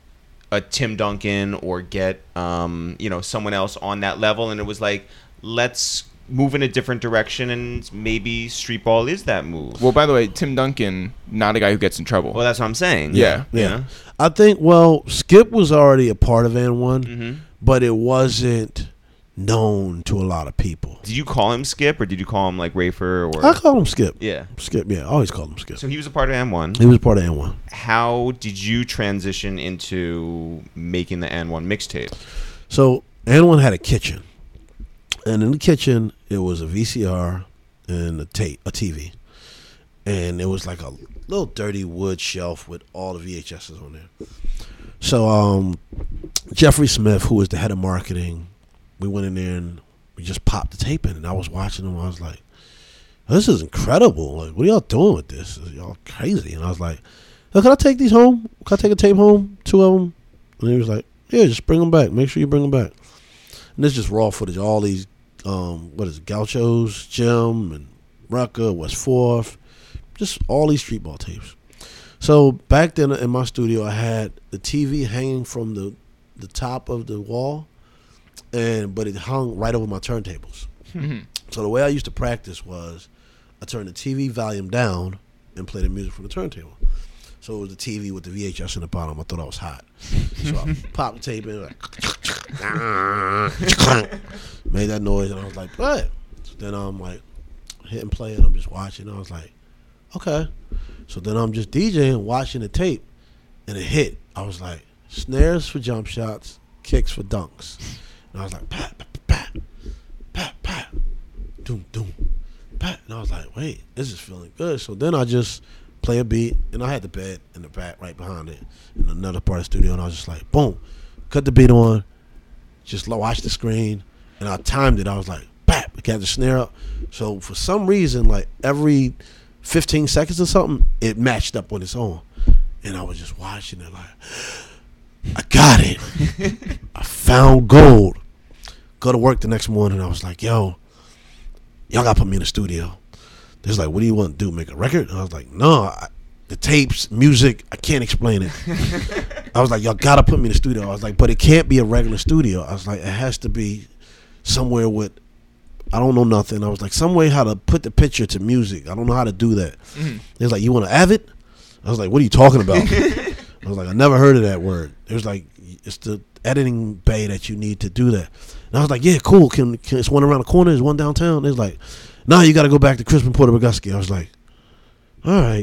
a Tim Duncan or get, um, you know, someone else on that level? And it was like, let's move in a different direction, and maybe street ball is that move. Well, by the way, Tim Duncan, not a guy who gets in trouble. Well, that's what I'm saying. Yeah. You Yeah. know? I think, well, Skip was already a part of N one, Mhm. but it wasn't known to a lot of people. Did you call him Skip, or did you call him like Rafer? Or I call him Skip. yeah. Skip, yeah, I always called him Skip. So he was a part of N one. He was part of N one. How did you transition into making the N one mixtape? So N one had a kitchen, and in the kitchen it was a V C R, and a tape, a T V, and it was like a little dirty wood shelf with all the V H Ses on there. So um, Jeffrey Smith, who was the head of marketing, we went in there and we just popped the tape in, and I was watching them. I was like, "This is incredible! Like, what are y'all doing with this? Y'all crazy!" And I was like, oh, "Can I take these home? Can I take a tape home? Two of them?" And he was like, "Yeah, just bring them back. Make sure you bring them back." And this is just raw footage. All these, um, what is it, Gauchos, Jim, and Rucker, West Fourth, just all these street ball tapes. So back then in my studio, I had the T V hanging from the the top of the wall, and but it hung right over my turntables. Mm-hmm. So the way I used to practice was I turned the T V volume down and play the music from the turntable. So it was the T V with the V H S in the bottom. I thought I was hot. So I popped the tape in, like, made that noise, and I was like, what? So then I'm like, hitting play, and I'm just watching. I was like, okay. So then I'm just DJing, watching the tape, and it hit. I was like, snares for jump shots, kicks for dunks. And I was like, pat, pat, pat, pat, pat, doom, doom, pat. And I was like, wait, this is feeling good. So then I just play a beat, and I had the bed in the back right behind it in another part of the studio, and I was just like, boom, cut the beat on, just watch the screen, and I timed it. I was like, bap, I got the snare up. So for some reason, like every fifteen seconds or something, it matched up on its own, and I was just watching it like, I got it. I found gold. Go to work the next morning, I was like, yo, y'all gotta put me in the studio. They're like, what do you want to do, make a record? And I was like, no, I, the tapes, music, I can't explain it. I was like, y'all gotta put me in the studio. I was like, but it can't be a regular studio. I was like, it has to be somewhere with, I don't know nothing. I was like, some way how to put the picture to music. I don't know how to do that. Mm-hmm. They was like, you want to Avid? I was like, what are you talking about? I was like, I never heard of that word. It was like, it's the editing bay that you need to do that. And I was like, yeah, cool. Can, can it's one around the corner? Is one downtown? They was like, no, you got to go back to Crispin Porter Bogusky. I was like, all right,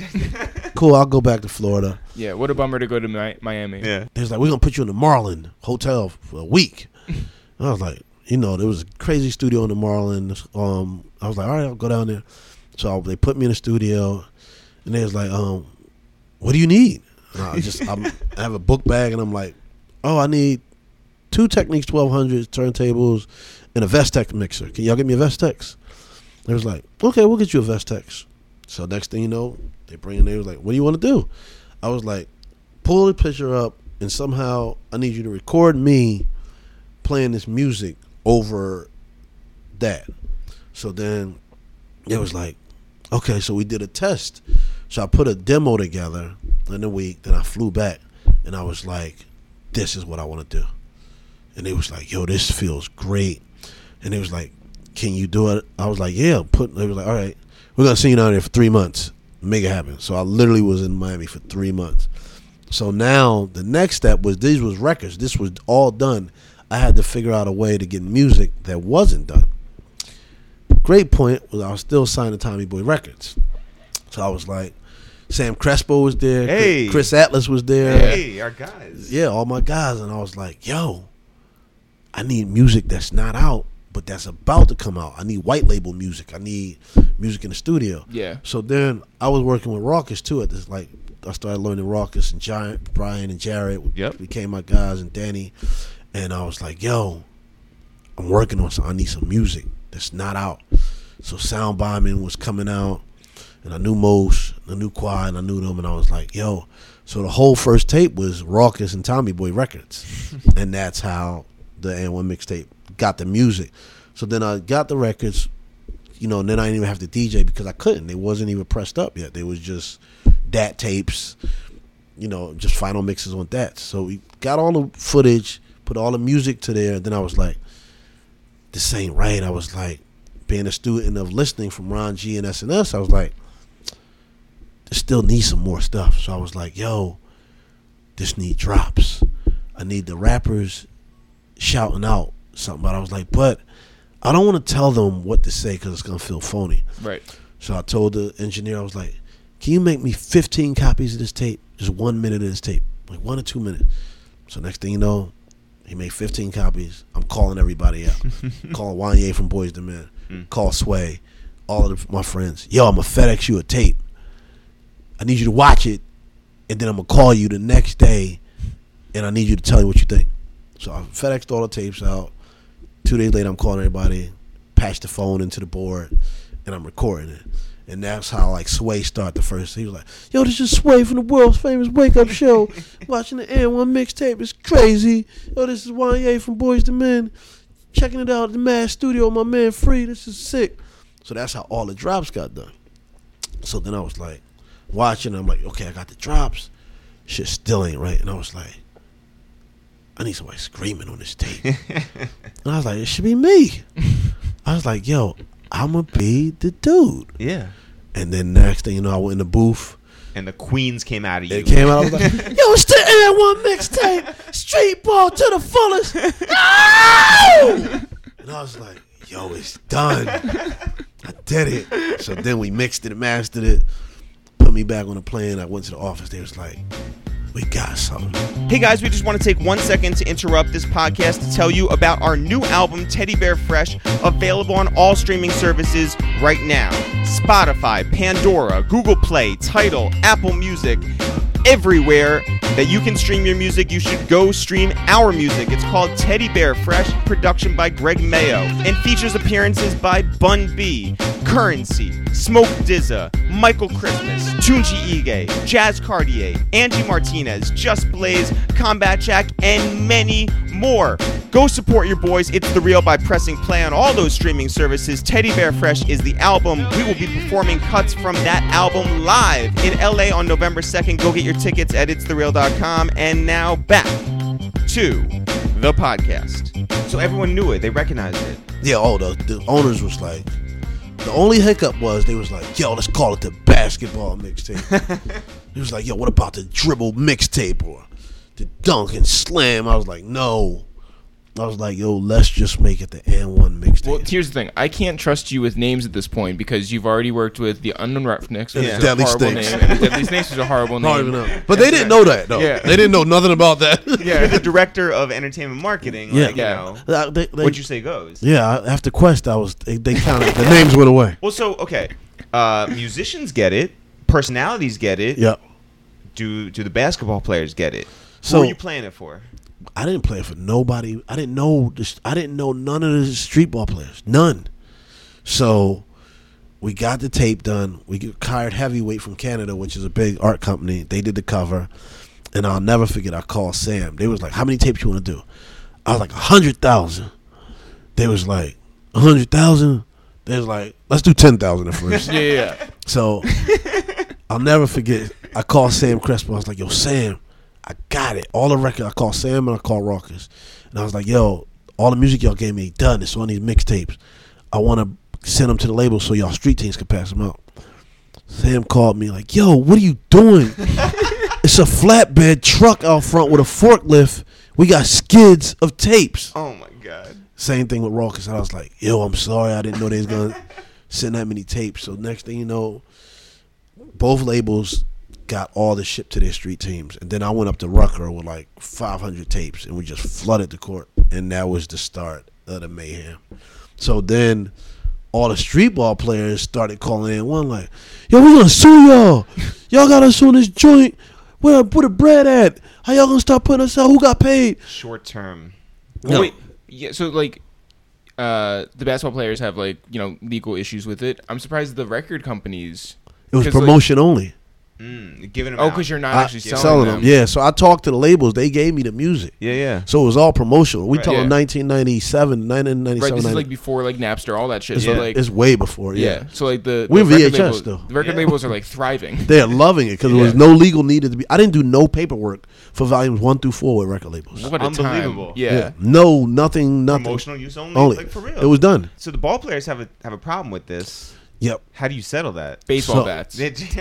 cool. I'll go back to Florida. Yeah, what a bummer to go to Mi- Miami. Yeah. They was like, we're going to put you in the Marlin Hotel for a week. And I was like, you know, there was a crazy studio in the Marlin. Um, I was like, all right, I'll go down there. So they put me in the studio, and they was like, um, what do you need? And I just, I'm, I have a book bag, and I'm like, oh, I need two Technics twelve hundreds, turntables, and a Vestex mixer. Can y'all get me a Vestex? They was like, okay, we'll get you a Vestex. So next thing you know, they bring in, they was like, what do you want to do? I was like, pull the picture up, and somehow I need you to record me playing this music over that. So then it was like, okay, so we did a test. So I put a demo together in a week, then I flew back, and I was like, this is what I want to do. And they was like, yo, this feels great. And they was like, can you do it? I was like, yeah. Put. They was like, all right, we're going to send you down there for three months. Make it happen. So I literally was in Miami for three months. So now the next step was, these was records. This was all done. I had to figure out a way to get music that wasn't done. Great point was I was still signed to Tommy Boy Records. So I was like, Sam Crespo was there. Hey. Chris Atlas was there. Hey, our guys. Yeah, all my guys. And I was like, yo, I need music that's not out, but that's about to come out. I need white label music. I need music in the studio. Yeah. So then I was working with Raucus too at this, like, I started learning Raucus and Giant, Brian and Jared Yep. became my guys, and Danny. And I was like, yo, I'm working on something. I need some music that's not out. So Sound Bombing was coming out, and I knew Mos, I knew Quad, and I knew them, and I was like, yo. So the whole first tape was Raucus and Tommy Boy Records. And that's how the A one mixtape got the music. So then I got the records, you know, and then I didn't even have to D J because I couldn't. They wasn't even pressed up yet. They was just D A T tapes, you know, just final mixes on D A Ts. So we got all the footage, put all the music to there, and then I was like, this ain't right. I was like, being a student of listening from Ron G and S N S, I was like, this still needs some more stuff. So I was like, yo, this need drops. I need the rappers shouting out something. But I was like, but I don't want to tell them what to say because it's going to feel phony. Right. So I told the engineer, I was like, can you make me fifteen copies of this tape? Just one minute of this tape. Like one or two minutes. So next thing you know, he made fifteen copies. I'm calling everybody out. Calling Wanye from Boyz two Men. Mm. Call Sway. all of the, my friends, yo, I'm gonna FedEx you a tape. I need you to watch it, and then I'm gonna call you the next day, and I need you to tell me what you think. So I FedExed all the tapes out. Two days later, I'm calling everybody, patch the phone into the board, and I'm recording it. And that's how like Sway started the first. He was like, "Yo, this is Sway from the world's famous Wake Up Show. Watching the N one mixtape is crazy. Yo, this is Wanye from Boys to Men. Checking it out at the Mad Studio. My man Free. This is sick." So that's how all the drops got done. So then I was like, watching. I'm like, okay, I got the drops. Shit still ain't right. And I was like, I need somebody screaming on this tape. And I was like, it should be me. I was like, yo, I'm going to be the dude. Yeah. And then next thing you know, I went in the booth. And the Queens came out of you. It came out. I was like, yo, it's the N one mixtape. Street ball to the fullest. No! And I was like, yo, it's done. I did it. So then we mixed it and mastered it. Put me back on the plane. I went to the office. They was like, we got something. Hey guys, we just want to take one second to interrupt this podcast to tell you about our new album, Teddy Bear Fresh, available on all streaming services right now. Spotify, Pandora, Google Play, Tidal, Apple Music, everywhere that you can stream your music, you should go stream our music. It's called Teddy Bear Fresh, production by Greg Mayo, and features appearances by Bun B, Currency, Smoke Dizza, Michael Christmas, Tunji Ige, Jazz Cartier, Angie Martinez, Just Blaze, Combat Jack, and many more. Go support your boys. It's The Real by pressing play on all those streaming services. Teddy Bear Fresh is the album. We will be performing cuts from that album live in L A on November second. Go get your tickets at its the real dot com. And now back to the podcast. So everyone knew it. They recognized it. Yeah, oh, the, the owners was like, the only hiccup was they was like, yo, let's call it the basketball mixtape. It was like, yo, what about the dribble mixtape or the dunk and slam? I was like, no. I was like, yo, let's just make it the N one mixtape. Well, here's the thing. I can't trust you with names at this point because you've already worked with the Unknown Roughnecks, which Yeah. is a Deadly horrible Snakes. name. And Deadly Snakes is a horrible Not name. even know. But they didn't know that, though. Yeah. They didn't know nothing about that. You're the director of entertainment marketing. Yeah. Like, you Yeah. know, Uh, they- they- what'd you say goes? Yeah, after Quest, I was they, they kind of the names went away. Well, so, okay. Uh, musicians get it. Personalities get it. Yeah. Do do the basketball players get it? So- Who are you playing it for? I didn't play for nobody. I didn't know this. I didn't know none of the street ball players. None. So we got the tape done. We hired Heavyweight from Canada, which is a big art company. They did the cover, and I'll never forget. I called Sam. They was like, "How many tapes you want to do?" I was like, "A hundred thousand." They was like, "A hundred thousand." They was like, "Let's do ten thousand at first." Yeah, yeah. So I'll never forget. I called Sam Crespo. I was like, "Yo, Sam, I got it. All the record." I called Sam and I called Raucus, and I was like, "Yo, all the music y'all gave me done. It's on these mixtapes. I want to send them to the label so y'all street teams can pass them out." Sam called me like, "Yo, what are you doing? It's a flatbed truck out front with a forklift. We got skids of tapes." Oh, my God. Same thing with Raucus. And I was like, "Yo, I'm sorry. I didn't know they was gonna send that many tapes." So next thing you know, both labels got all the shit to their street teams, and then I went up to Rucker with like five hundred tapes, and we just flooded the court, and that was the start of the mayhem. So then all the street ball players started calling in one like, "Yo, we gonna sue y'all. Y'all got us on this joint. Where where the bread at? How y'all gonna start putting us out? Who got paid?" Short term. Well, No. wait, yeah. So like, uh, the basketball players have like you know legal issues with it. I'm surprised the record companies. It was 'Cause, like- promotion only. Mm, giving them Oh, out. because you're not I- actually selling, them. Yeah, so I talked to the labels. They gave me the music. Yeah, yeah. So it was all promotional. We Right. talking Yeah. nineteen ninety-seven, nineteen ninety-seven. Right. This is ninety like before like Napster, all that shit. it's, So Yeah. like, it's way before. Yeah, yeah. So like the, We're the record V H S labels, though. the record Yeah. labels are like thriving. they're loving it because there was Yeah. no legal needed to be. I didn't do no paperwork for volumes one through four with record labels. What a Unbelievable. time. Yeah. No, nothing, nothing. Promotional use only, Only. like for real. It was done. So the ball players have a have a problem with this. Yep. How do you settle that? Baseball So- bats.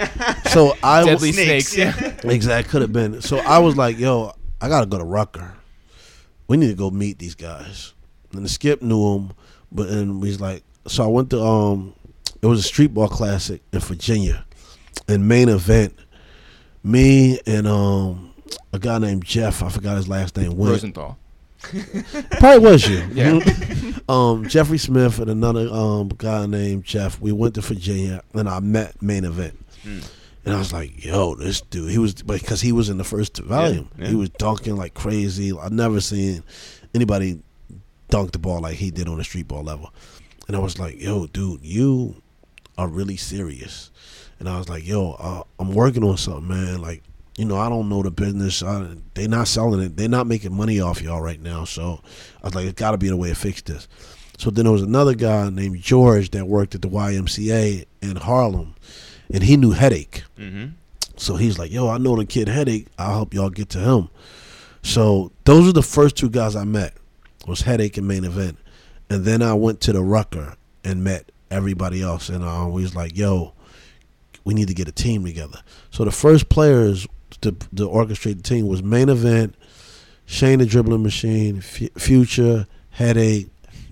So I Deadly was snakes. Yeah. exactly could have been. So I was like, "Yo, I gotta go to Rucker. We need to go meet these guys." And the Skip knew him, but and he's like, so I went to um, it was a street ball classic in Virginia, and main event, me and um, a guy named Jeff, I forgot his last name, went. Rosenthal. Probably was you. Yeah. um, Jeffrey Smith and another um, guy named Jeff. We went to Virginia, and I met Main Event. Mm. And I was like, yo, this dude, he was, because he was in the first volume. Yeah, yeah. He was dunking like crazy. I've never seen anybody dunk the ball like he did on the street ball level. And I was like, yo, dude, you are really serious. And I was like, yo, uh, I'm working on something, man. Like, you know, I don't know the business. I, they're not selling it. They're not making money off y'all right now. So I was like, it's got to be a way to fix this. So then there was another guy named George that worked at the Y M C A in Harlem. And he knew Headache. Mm-hmm. So he's like, yo, I know the kid Headache. I'll help y'all get to him. So those are the first two guys I met, was Headache and Main Event. And then I went to the Rucker and met everybody else. And I was like, yo, we need to get a team together. So the first players to, to orchestrate the team was Main Event, Shane the Dribbling Machine, F- Future, Headache,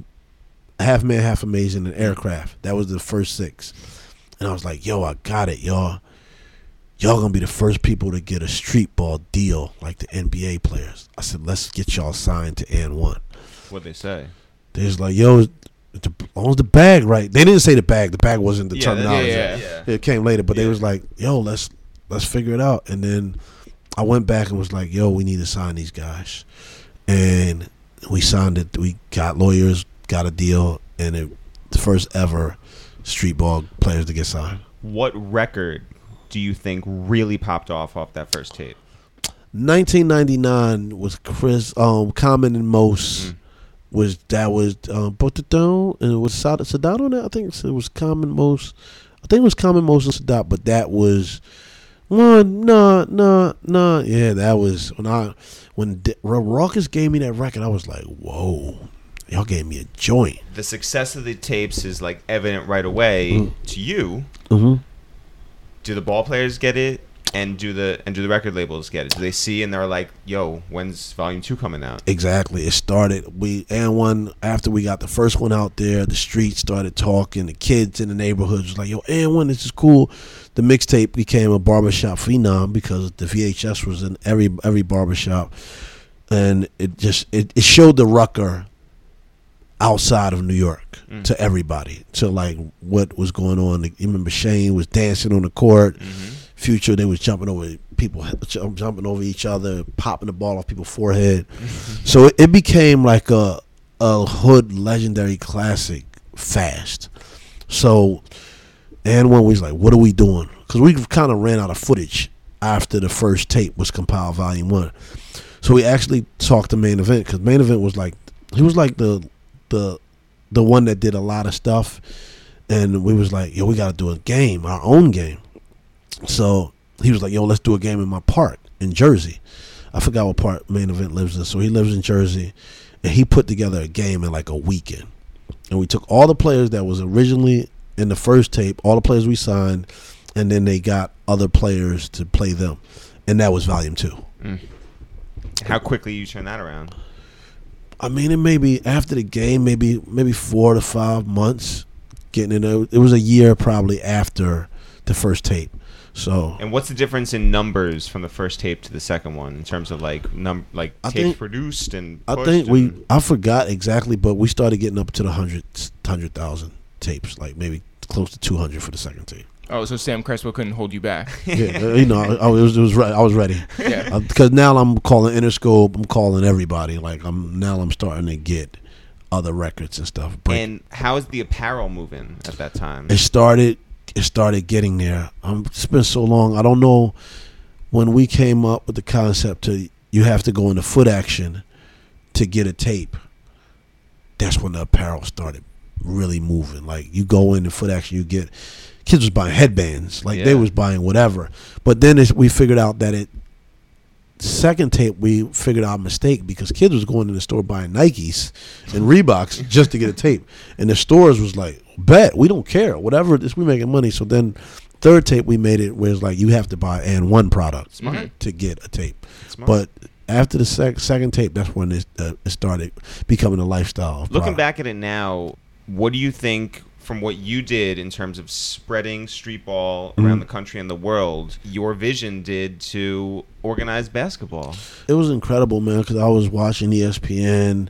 Half Man, Half Amazing, and Aircraft. That was the first six. And I was like, yo, I got it, y'all. Y'all going to be the first people to get a street ball deal like the N B A players. I said, let's get y'all signed to N one. What'd they say? They was like, yo, the, owns the bag right. They didn't say the bag. The bag wasn't the yeah, terminology. Yeah, yeah, yeah. It came later, but yeah. they was like, yo, let's let's figure it out. And then I went back and was like, yo, we need to sign these guys. And we signed it. We got lawyers, got a deal, and it the first ever street ball players to get signed. What record do you think really popped off off that first tape? nineteen ninety-nine was Chris, um, Common and Most. Mm. Was that was um, and it was Sadat on that? I think it was Common Most. I think it was Common Most and Sadat, but that was one. No, no, no. Yeah, that was when I when D- Rawkus gave me that record. I was like, whoa. Y'all gave me a joint. The success of the tapes is like evident right away mm. to you. Mm-hmm. Do the ball players get it, and do the and do the record labels get it? Do they see and they're like, "Yo, when's Volume Two coming out?" Exactly. It started. We and one after we got the first one out there, the streets started talking. The kids in the neighborhoods was like, "Yo, and one, this is cool." The mixtape became a barbershop phenom because the V H S was in every every barbershop, and it just it, it showed the Rucker outside of New York mm. to everybody, to like what was going on. You remember Shane was dancing on the court. Mm-hmm. Future, they was jumping over people, jumping over each other, popping the ball off people's forehead. Mm-hmm. So it, it became like a a hood legendary classic fast. So, and when we was like, what are we doing? Because we kind of ran out of footage after the first tape was compiled, Volume One. So we actually talked to Main Event, because Main Event was like, he was like the the the one that did a lot of stuff, and we was like, yo, we got to do a game, our own game. So he was like, yo, let's do a game in my park in Jersey. I forgot what part Main Event lives in. So he lives in Jersey, and he put together a game in like a weekend. And we took all the players that was originally in the first tape, all the players we signed, and then they got other players to play them. And that was Volume Two. Mm. How quickly you turn that around? I mean, it may be after the game, maybe maybe four to five months getting it. It was a year probably after the first tape. So, and what's the difference in numbers from the first tape to the second one in terms of like num like I tapes think, produced and I think we and, I forgot exactly, but we started getting up to the hundred hundred thousand tapes, like maybe close to two hundred for the second tape. Oh, so Sam Crespo couldn't hold you back. Yeah, you know, I, I was, it was re- I was ready. Yeah, because uh, now I'm calling Interscope. I'm calling everybody. Like I'm now I'm starting to get other records and stuff. Break. And how is the apparel moving at that time? It started. It started getting there. Um, it's been so long. I don't know when we came up with the concept to you have to go into Foot Action to get a tape. That's when the apparel started really moving. Like you go into Foot Action, you get. Kids was buying headbands, like yeah. they was buying whatever. But then it's, we figured out that it second tape we figured out a mistake, because kids was going to the store buying Nikes and Reeboks just to get a tape, and the stores was like, bet we don't care, whatever it is, we making money. So then third tape we made it where it's like you have to buy and one product Smart. to get a tape. Smart. But after the sec- second tape, that's when it, uh, it started becoming a lifestyle. Looking product. back at it now, what do you think from what you did in terms of spreading street ball around mm-hmm. the country and the world, your vision did to organize basketball. It was incredible, man, because I was watching E S P N,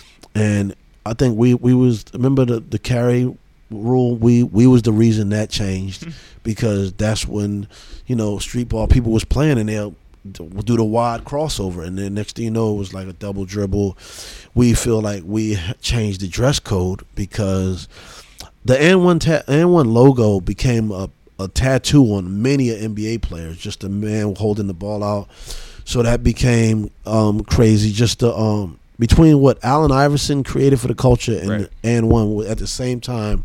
and I think we, we was, remember the, the carry rule? We, we was the reason that changed because that's when, you know, street ball people was playing and they'll do the wide crossover, and then next thing you know it was like a double dribble. We feel like we changed the dress code because the N one ta- N one logo became a, a tattoo on many N B A players, just a man holding the ball out. So that became um, crazy. Just the, um, between what Allen Iverson created for the culture and right. the N one, at the same time,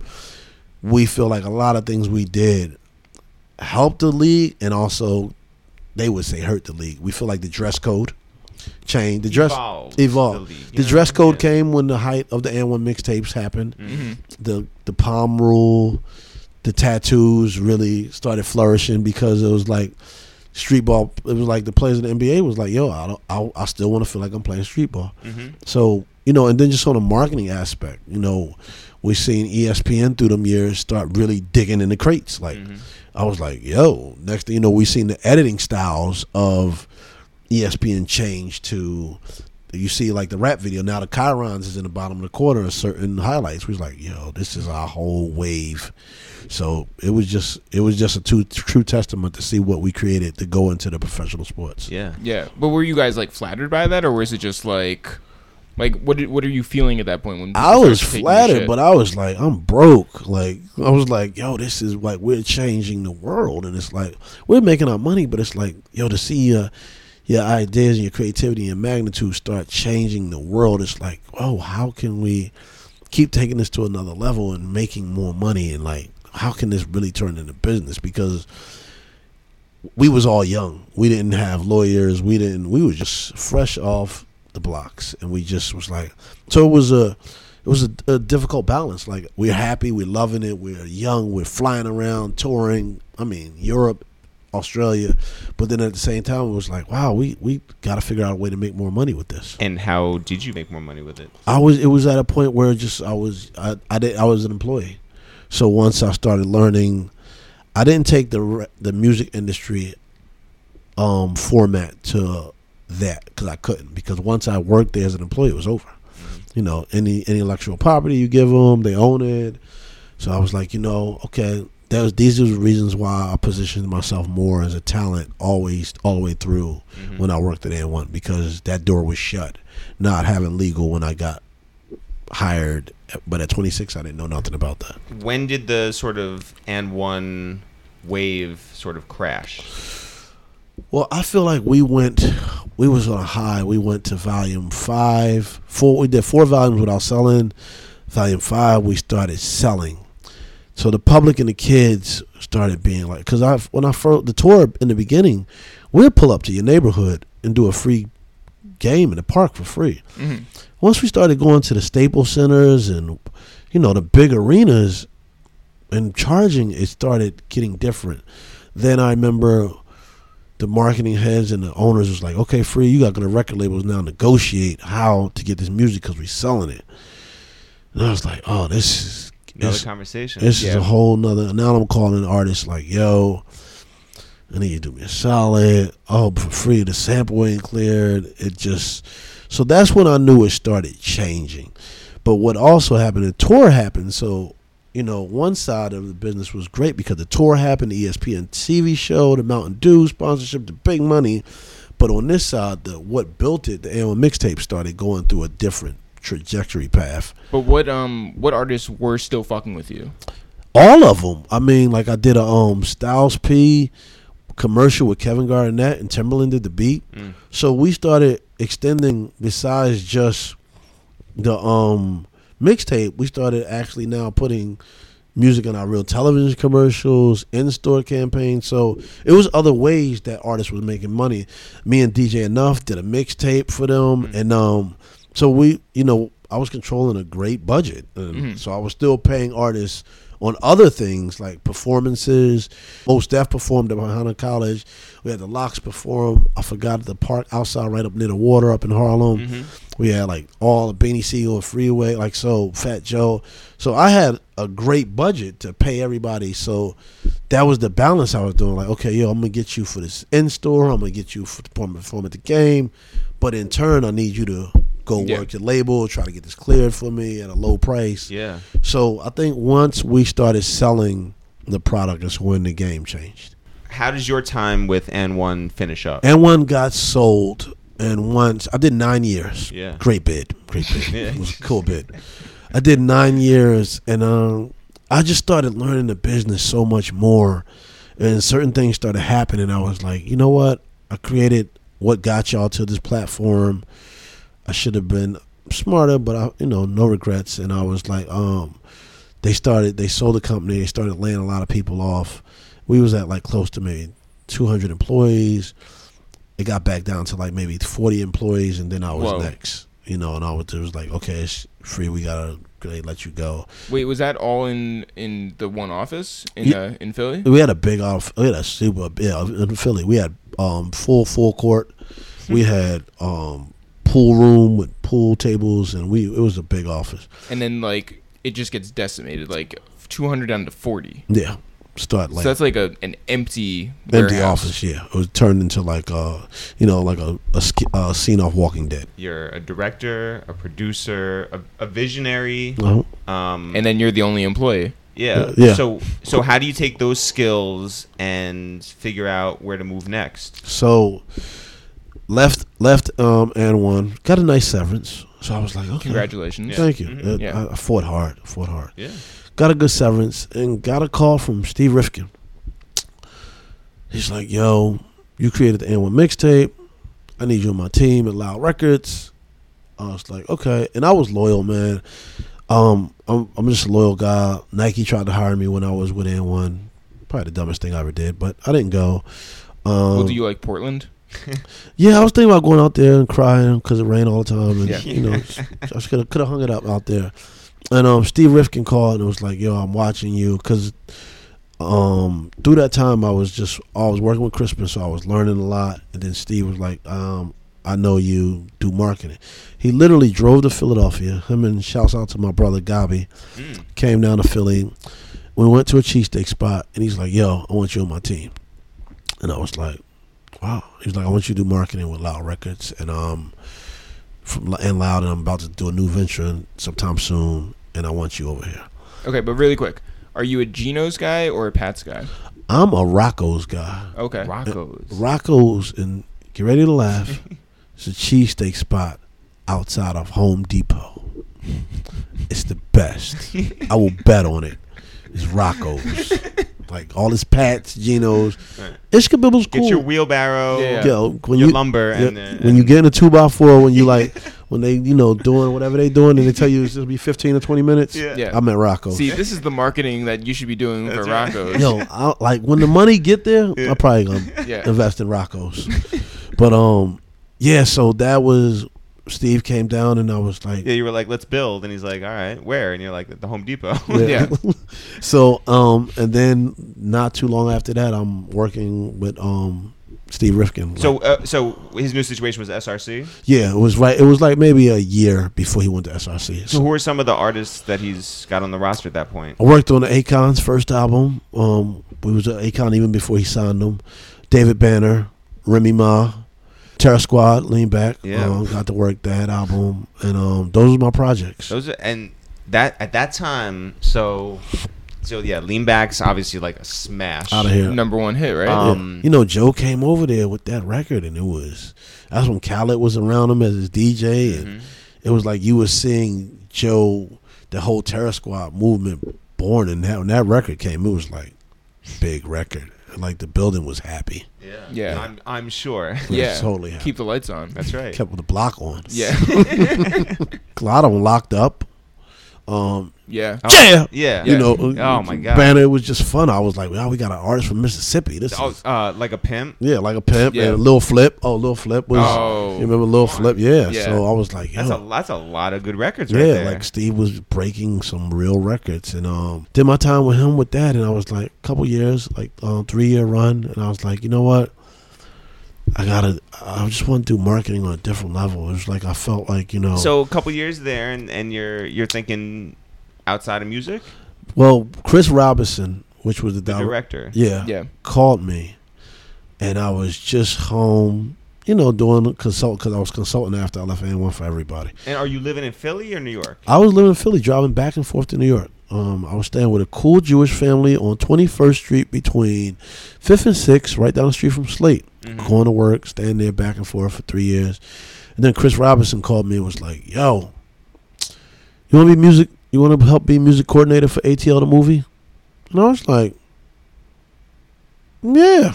we feel like a lot of things we did helped the league and also they would say hurt the league. We feel like the dress code changed. The dress evolved. evolved. The, league, the dress code yeah. came when the height of the N one mixtapes happened. Mm-hmm. The the palm rule, the tattoos really started flourishing because it was like street ball. It was like the players in the N B A was like, yo, I don't, I, I still want to feel like I'm playing street ball. Mm-hmm. So, you know, and then just on the marketing aspect, you know, we've seen E S P N through them years start really digging in the crates. Like, mm-hmm. I was like, yo, next thing you know, we seen the editing styles of E S P N change to, you see like the rap video, now the Chirons is in the bottom of the quarter of certain highlights. We was like, yo, this is our whole wave. So it was just it was just a true, true testament to see what we created to go into the professional sports. Yeah. Yeah. But were you guys like flattered by that, or was it just like, Like, what did, what are you feeling at that point? When I was flattered, but I was like, I'm broke. Like, I was like, yo, this is like, we're changing the world. And it's like, we're making our money, but it's like, yo, to see your, your ideas and your creativity and magnitude start changing the world, it's like, oh, how can we keep taking this to another level and making more money? And like, how can this really turn into business? Because we was all young. We didn't have lawyers. We didn't, we were just fresh off the blocks, and we just was like, so it was a it was a, a difficult balance. Like, we're happy, we're loving it, we're young, we're flying around, touring, I mean, Europe, Australia, but then at the same time it was like, wow, we we got to figure out a way to make more money with this. And how did you make more money with it? I was it was at a point where just I was I I did I was an employee, so once I started learning, I didn't take the the music industry um format to that because I couldn't, because once I worked there as an employee, it was over. Mm-hmm. You know, any any intellectual property you give them, they own it. So I was like, you know, okay, that was, these are the reasons why I positioned myself more as a talent always all the way through mm-hmm. when I worked at N one, because that door was shut, not having legal when I got hired. But at twenty-six, I didn't know nothing about that. When did the sort of N one wave sort of crash? Well, I feel like we went, we was on a high. We went to volume five, four. We did four volumes without selling. Volume five, we started selling. So the public and the kids started being like, because I when I first the tour in the beginning, we'd pull up to your neighborhood and do a free game in the park for free. Mm-hmm. Once we started going to the Staples Centers and, you know, the big arenas and charging, it started getting different. Then I remember the marketing heads and the owners was like, okay, Free, you got to go to record labels now negotiate how to get this music because we're selling it. And I was like, oh, this is another this, conversation. This yeah. is a whole nother. Now I'm calling artists like, yo, I need you to do me a solid. Oh, for Free, the sample ain't cleared. It just, so that's when I knew it started changing. But what also happened, the tour happened. So, you know, one side of the business was great because the tour happened, the E S P N T V show, the Mountain Dew sponsorship, the big money. But on this side, the what built it, the N one mixtape started going through a different trajectory path. But what um what artists were still fucking with you? All of them. I mean, like I did a um Styles P commercial with Kevin Garnett and Timberland did the beat. Mm. So we started extending besides just the um. mixtape, we started actually now putting music in our real television commercials, in-store campaigns. So it was other ways that artists was making money. Me and D J Enough did a mixtape for them. Mm-hmm. And um, so we, you know, I was controlling a great budget. And mm-hmm. so I was still paying artists on other things like performances. Mos Def performed at Hunter College. We had the Lox perform. I forgot the park outside right up near the water up in Harlem. Mm-hmm. We had like all the Beanie Siegel Freeway, like so Fat Joe. So I had a great budget to pay everybody. So that was the balance I was doing. Like, okay, yo, I'm gonna get you for this in store. I'm gonna get you for perform, perform at the game, but in turn, I need you to go yeah. work your label, try to get this cleared for me at a low price. Yeah. So I think once we started selling the product, that's when the game changed. How does your time with N one finish up? N one got sold, and once I did nine years. Yeah. Great bid. Great bid. Yeah. It was a cool bid. I did nine years, and um, I just started learning the business so much more, and certain things started happening. I was like, you know what? I created what got y'all to this platform. I should have been smarter, but I, you know, no regrets. And I was like, um, they started, they sold the company. They started laying a lot of people off. We was at like close to maybe two hundred employees. It got back down to like maybe forty employees, and then I was Whoa. next. You know, and I was, it was like, okay, it's free. We gotta they let you go. Wait, was that all in in the one office in Yeah. uh, in Philly? We had a big off. We had a super yeah in Philly. We had um full full court. We had um pool room with pool tables, and we it was a big office. And then like it just gets decimated, like two hundred down to forty. Yeah, start like So that's like a an empty empty warehouse. office. Yeah, it was turned into like uh you know like a a, sk- a scene off Walking Dead. You're a director, a producer, a, a visionary. Uh-huh. Um, And then you're the only employee. yeah. Yeah. So so how do you take those skills and figure out where to move next? So left left um and one got a nice severance. So I was like, okay, Congratulations. thank you. Mhm. Uh, Yeah. I, I fought hard, fought hard. Yeah. Got a good severance and got a call from Steve Rifkin. He's like, yo, you created the N one mixtape. I need you on my team at Loud Records. I was like, okay. And I was loyal, man. Um, I'm, I'm just a loyal guy. Nike tried to hire me when I was with N one. Probably the dumbest thing I ever did, but I didn't go. Um, Well, do you like Portland? yeah, I was thinking about going out there and crying because it rained all the time, and Yeah. you know, I just could have could have hung it up out there. And um, Steve Rifkin called and was like, "Yo, I'm watching you," because um, through that time I was just I was working with Crispin, so I was learning a lot. And then Steve was like, um, "I know you do marketing." He literally drove to Philadelphia. Him and shouts out to my brother Gabi, Mm. came down to Philly. We went to a cheesesteak spot, and he's like, "Yo, I want you on my team," and I was like, wow. He's like, I want you to do marketing with Loud Records and um from and Loud, and I'm about to do a new venture sometime soon, and I want you over here. Okay, but really quick, are you a Geno's guy or a Pat's guy? I'm a Rocco's guy. Okay. Rocco's. Rocco's, and get ready to laugh. It's a cheesesteak spot outside of Home Depot. It's the best. I will bet on it. It's Rocco's. Like all his Pats, Geno's. Right. Ishkabibble's cool. Get your wheelbarrow, Yeah, yeah. Yo, when your you lumber, yeah, and, uh, when you get in a two by four, when you like, when they, you know, doing whatever they doing, and they tell you it's gonna be fifteen or twenty minutes. Yeah. Yeah. I'm at Rocco's. See, this is the marketing that you should be doing for That's right. Rocco's. Yo, I, like when the money get there, Yeah. I'm probably gonna Yeah. invest in Rocco's. But um, yeah. So that was Steve came down, and I was like, yeah, you were like, let's build, and he's like, all right, where? And you're like, at the Home Depot. Yeah. So um, and then not too long after that, I'm working with um Steve Rifkin. So, Like, uh, so his new situation was S R C. yeah, it was right. It was like maybe a year before he went to S R C. So, who are some of the artists that he's got on the roster at that point? I worked on the Akon's first album. Um, we was at Akon even before he signed them. David Banner, Remy Ma, Terror Squad, Lean Back. Yeah. Um, got to work that album, and um, those were my projects. Those are, and that at that time, so, so yeah, Lean Back's obviously like a smash. Out of here. Number one hit, right? Um, Yeah. You know, Joe came over there with that record, and it was that's when Khaled was around him as his D J, and Mhm. it was like you were seeing Joe, the whole Terror Squad movement born, and that when that record came, it was like big record, and like the building was happy. Yeah, Yeah. I'm, I'm sure. It was Yeah. totally happy. Keep the lights on. That's right. Kept the block on. Yeah. A lot of them locked up. Um, Yeah. Oh, yeah, yeah. you know. Oh my god. Banner, it was just fun. I was like, wow, we got an artist from Mississippi. This Oh, is uh, like a pimp. yeah, like a pimp. Yeah. And Lil Flip. Oh, Lil Flip was. Oh. You remember Lil Flip? Yeah. Yeah. So I was like, yo, That's a that's a lot of good records. Right yeah, there. like Steve was breaking some real records, and um, did my time with him with that, and I was like, a couple years, like um, three year run, and I was like, you know what, I gotta, I just want to do marketing on a different level. It was like I felt like, you know, So a couple years there, and, and you're you're thinking outside of music. well, Chris Robinson, which was the, The di- director. yeah, Yeah. called me, and I was just home, you know, doing consult because I was consulting after I left A one for Everybody. And are you living in Philly or New York? I was living in Philly, driving back and forth to New York. Um, I was staying with a cool Jewish family on twenty-first Street between fifth and sixth, right down the street from Slate. Mhm. Going to work, staying there back and forth for three years. And then Chris Robinson called me and was like, yo, you want to be music, you want to help be music coordinator for A T L the movie? And I was like, yeah.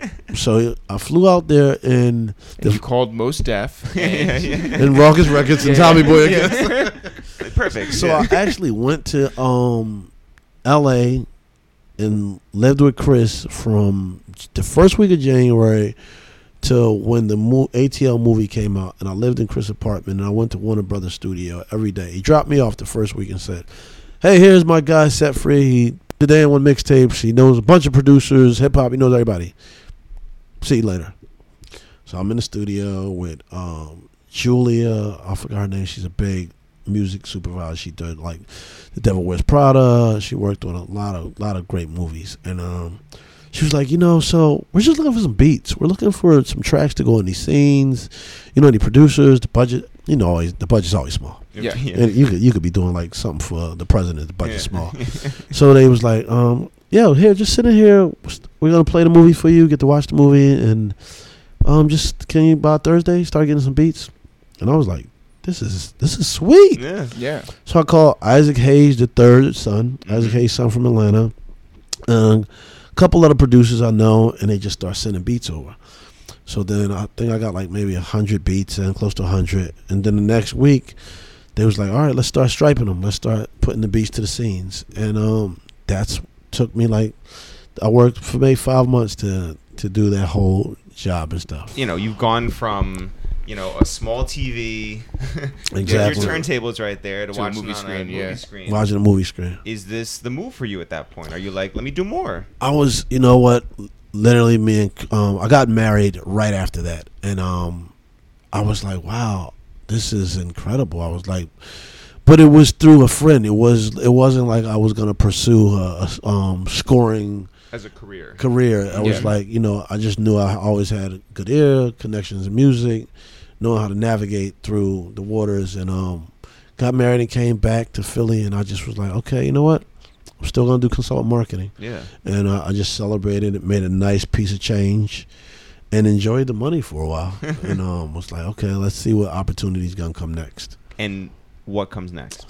So I flew out there and And you called Most Def. yeah, And yeah. and Raucous Records and Tommy Boy again. Perfect. So yeah. I actually went to um, L A and lived with Chris from the first week of January till when the mo- A T L movie came out. And I lived in Chris' apartment, and I went to Warner Brothers studio every day. He dropped me off the first week and said, hey, here's my guy Set Free. He did A one mixtapes. He knows a bunch of producers, hip-hop. He knows everybody. See you later. So I'm in the studio with um, Julia. I forgot her name. She's a big music supervisor. She did like The Devil Wears Prada. She worked on a lot of lot of great movies. And um, she was like, you know, so we're just looking for some beats. We're looking for some tracks to go in these scenes. You know, any producers, the budget. You know, always, the budget's always small. Yeah. And you could you could be doing like something for the president. The budget's Yeah. small. So they was like, um, yo, here, just sit in here. We're gonna play the movie for you. Get to watch the movie, and um, just can you by Thursday start getting some beats? And I was like, this is this is sweet. Yeah. yeah. So I called Isaac Hayes the third son, Mm-hmm. Isaac Hayes son from Atlanta, and a couple other producers I know, and they just start sending beats over. So then I think I got like maybe a hundred beats and close to a hundred, and then the next week they was like, all right, let's start striping them. Let's start putting the beats to the scenes, and um, that's took me like I worked for maybe five months to to do that whole job and stuff. You know, you've gone from, you know, a small T V, Exactly. your turntables right there to, To a watching movie on screen, a movie yeah. screen. Watching a movie screen. Is this the move for you at that point? Are you like, let me do more? I was, you know what, literally me and um, I got married right after that, and um, I was like, wow, this is incredible. I was like, but it was through a friend. It was, it wasn't like I was gonna pursue a, a um, scoring As a career. career. I was Yeah. like, you know, I just knew I always had a good ear, connections in music, knowing how to navigate through the waters, and um, got married and came back to Philly, and I just was like, okay, you know what, I'm still gonna do consultant marketing. Yeah. And uh, I just celebrated it, made a nice piece of change, and enjoyed the money for a while. And um, was like, okay, let's see what opportunity's gonna come next. And what comes next?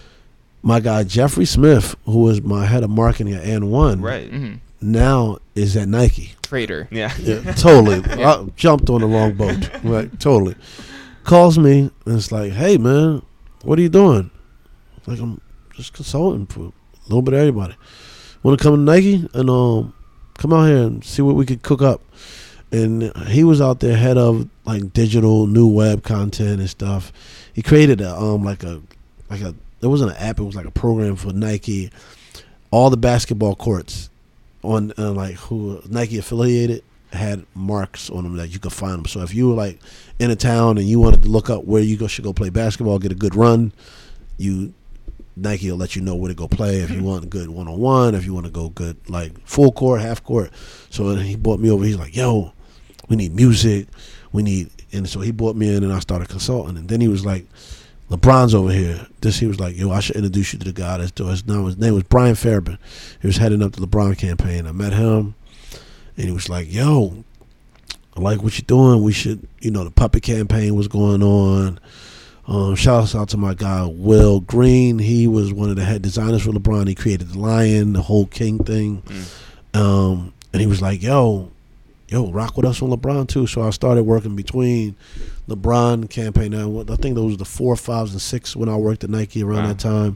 My guy Jeffrey Smith, who was my head of marketing at N one, Right. Mm-hmm. now is at Nike. Freighter. Yeah. Yeah, totally. I jumped on the wrong boat. Right, totally. Calls me and it's like, hey man, what are you doing? Like, I'm just consulting for a little bit of everybody. Want to come to Nike and um come out here and see what we could cook up. And he was out there head of like digital new web content and stuff. He created a um like a like a it wasn't an app, it was like a program for Nike. All the basketball courts on uh, like who Nike affiliated had marks on them that you could find them. So if you were like in a town and you wanted to look up where you go, should go play basketball, get a good run, you Nike will let you know where to go play. If you want good one on one, if you want to go good like full court, half court. So he brought me over. He's like, "Yo, we need music, we need," and so he brought me in and I started consulting. And then he was like, LeBron's over here. This he was like, yo, I should introduce you to the guy that's doing his now. His name was Brian Fairbairn. He was heading up the LeBron campaign. I met him, and he was like, yo, I like what you're doing. We should, you know, the puppet campaign was going on. Um, shout out to my guy Will Green. He was one of the head designers for LeBron. He created the Lion, the whole King thing. Mm. Um, and he was like, yo, yo, rock with us on LeBron too. So I started working between LeBron campaign. Now, I think those were the four, fives, and six when I worked at Nike around wow. that time.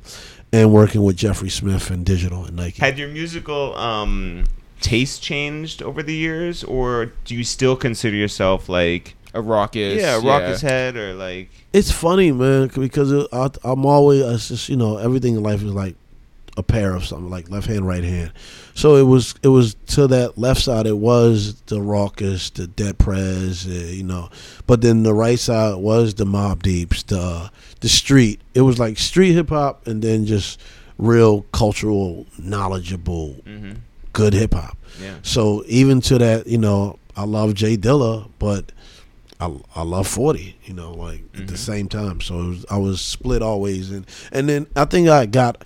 and working with Jeffrey Smith and Digital and Nike. Had your musical um, taste changed over the years, or do you still consider yourself like A raucous. yeah, a raucous head, or like It's funny, man, because it, I, I'm always, it's just, you know, everything in life is like a pair of something, like left hand, right hand. So it was, it was to that left side, it was the raucous, the Dead Prez, uh, you know, but then the right side was the Mobb Deeps, the the street. It was like street hip hop, and then just real cultural, knowledgeable, mm-hmm. good hip hop. yeah. So even to that, you know, I love Jay Dilla, but I, I love forty, you know, like Mm-hmm. at the same time. So it was, I was split always, and and then I think I got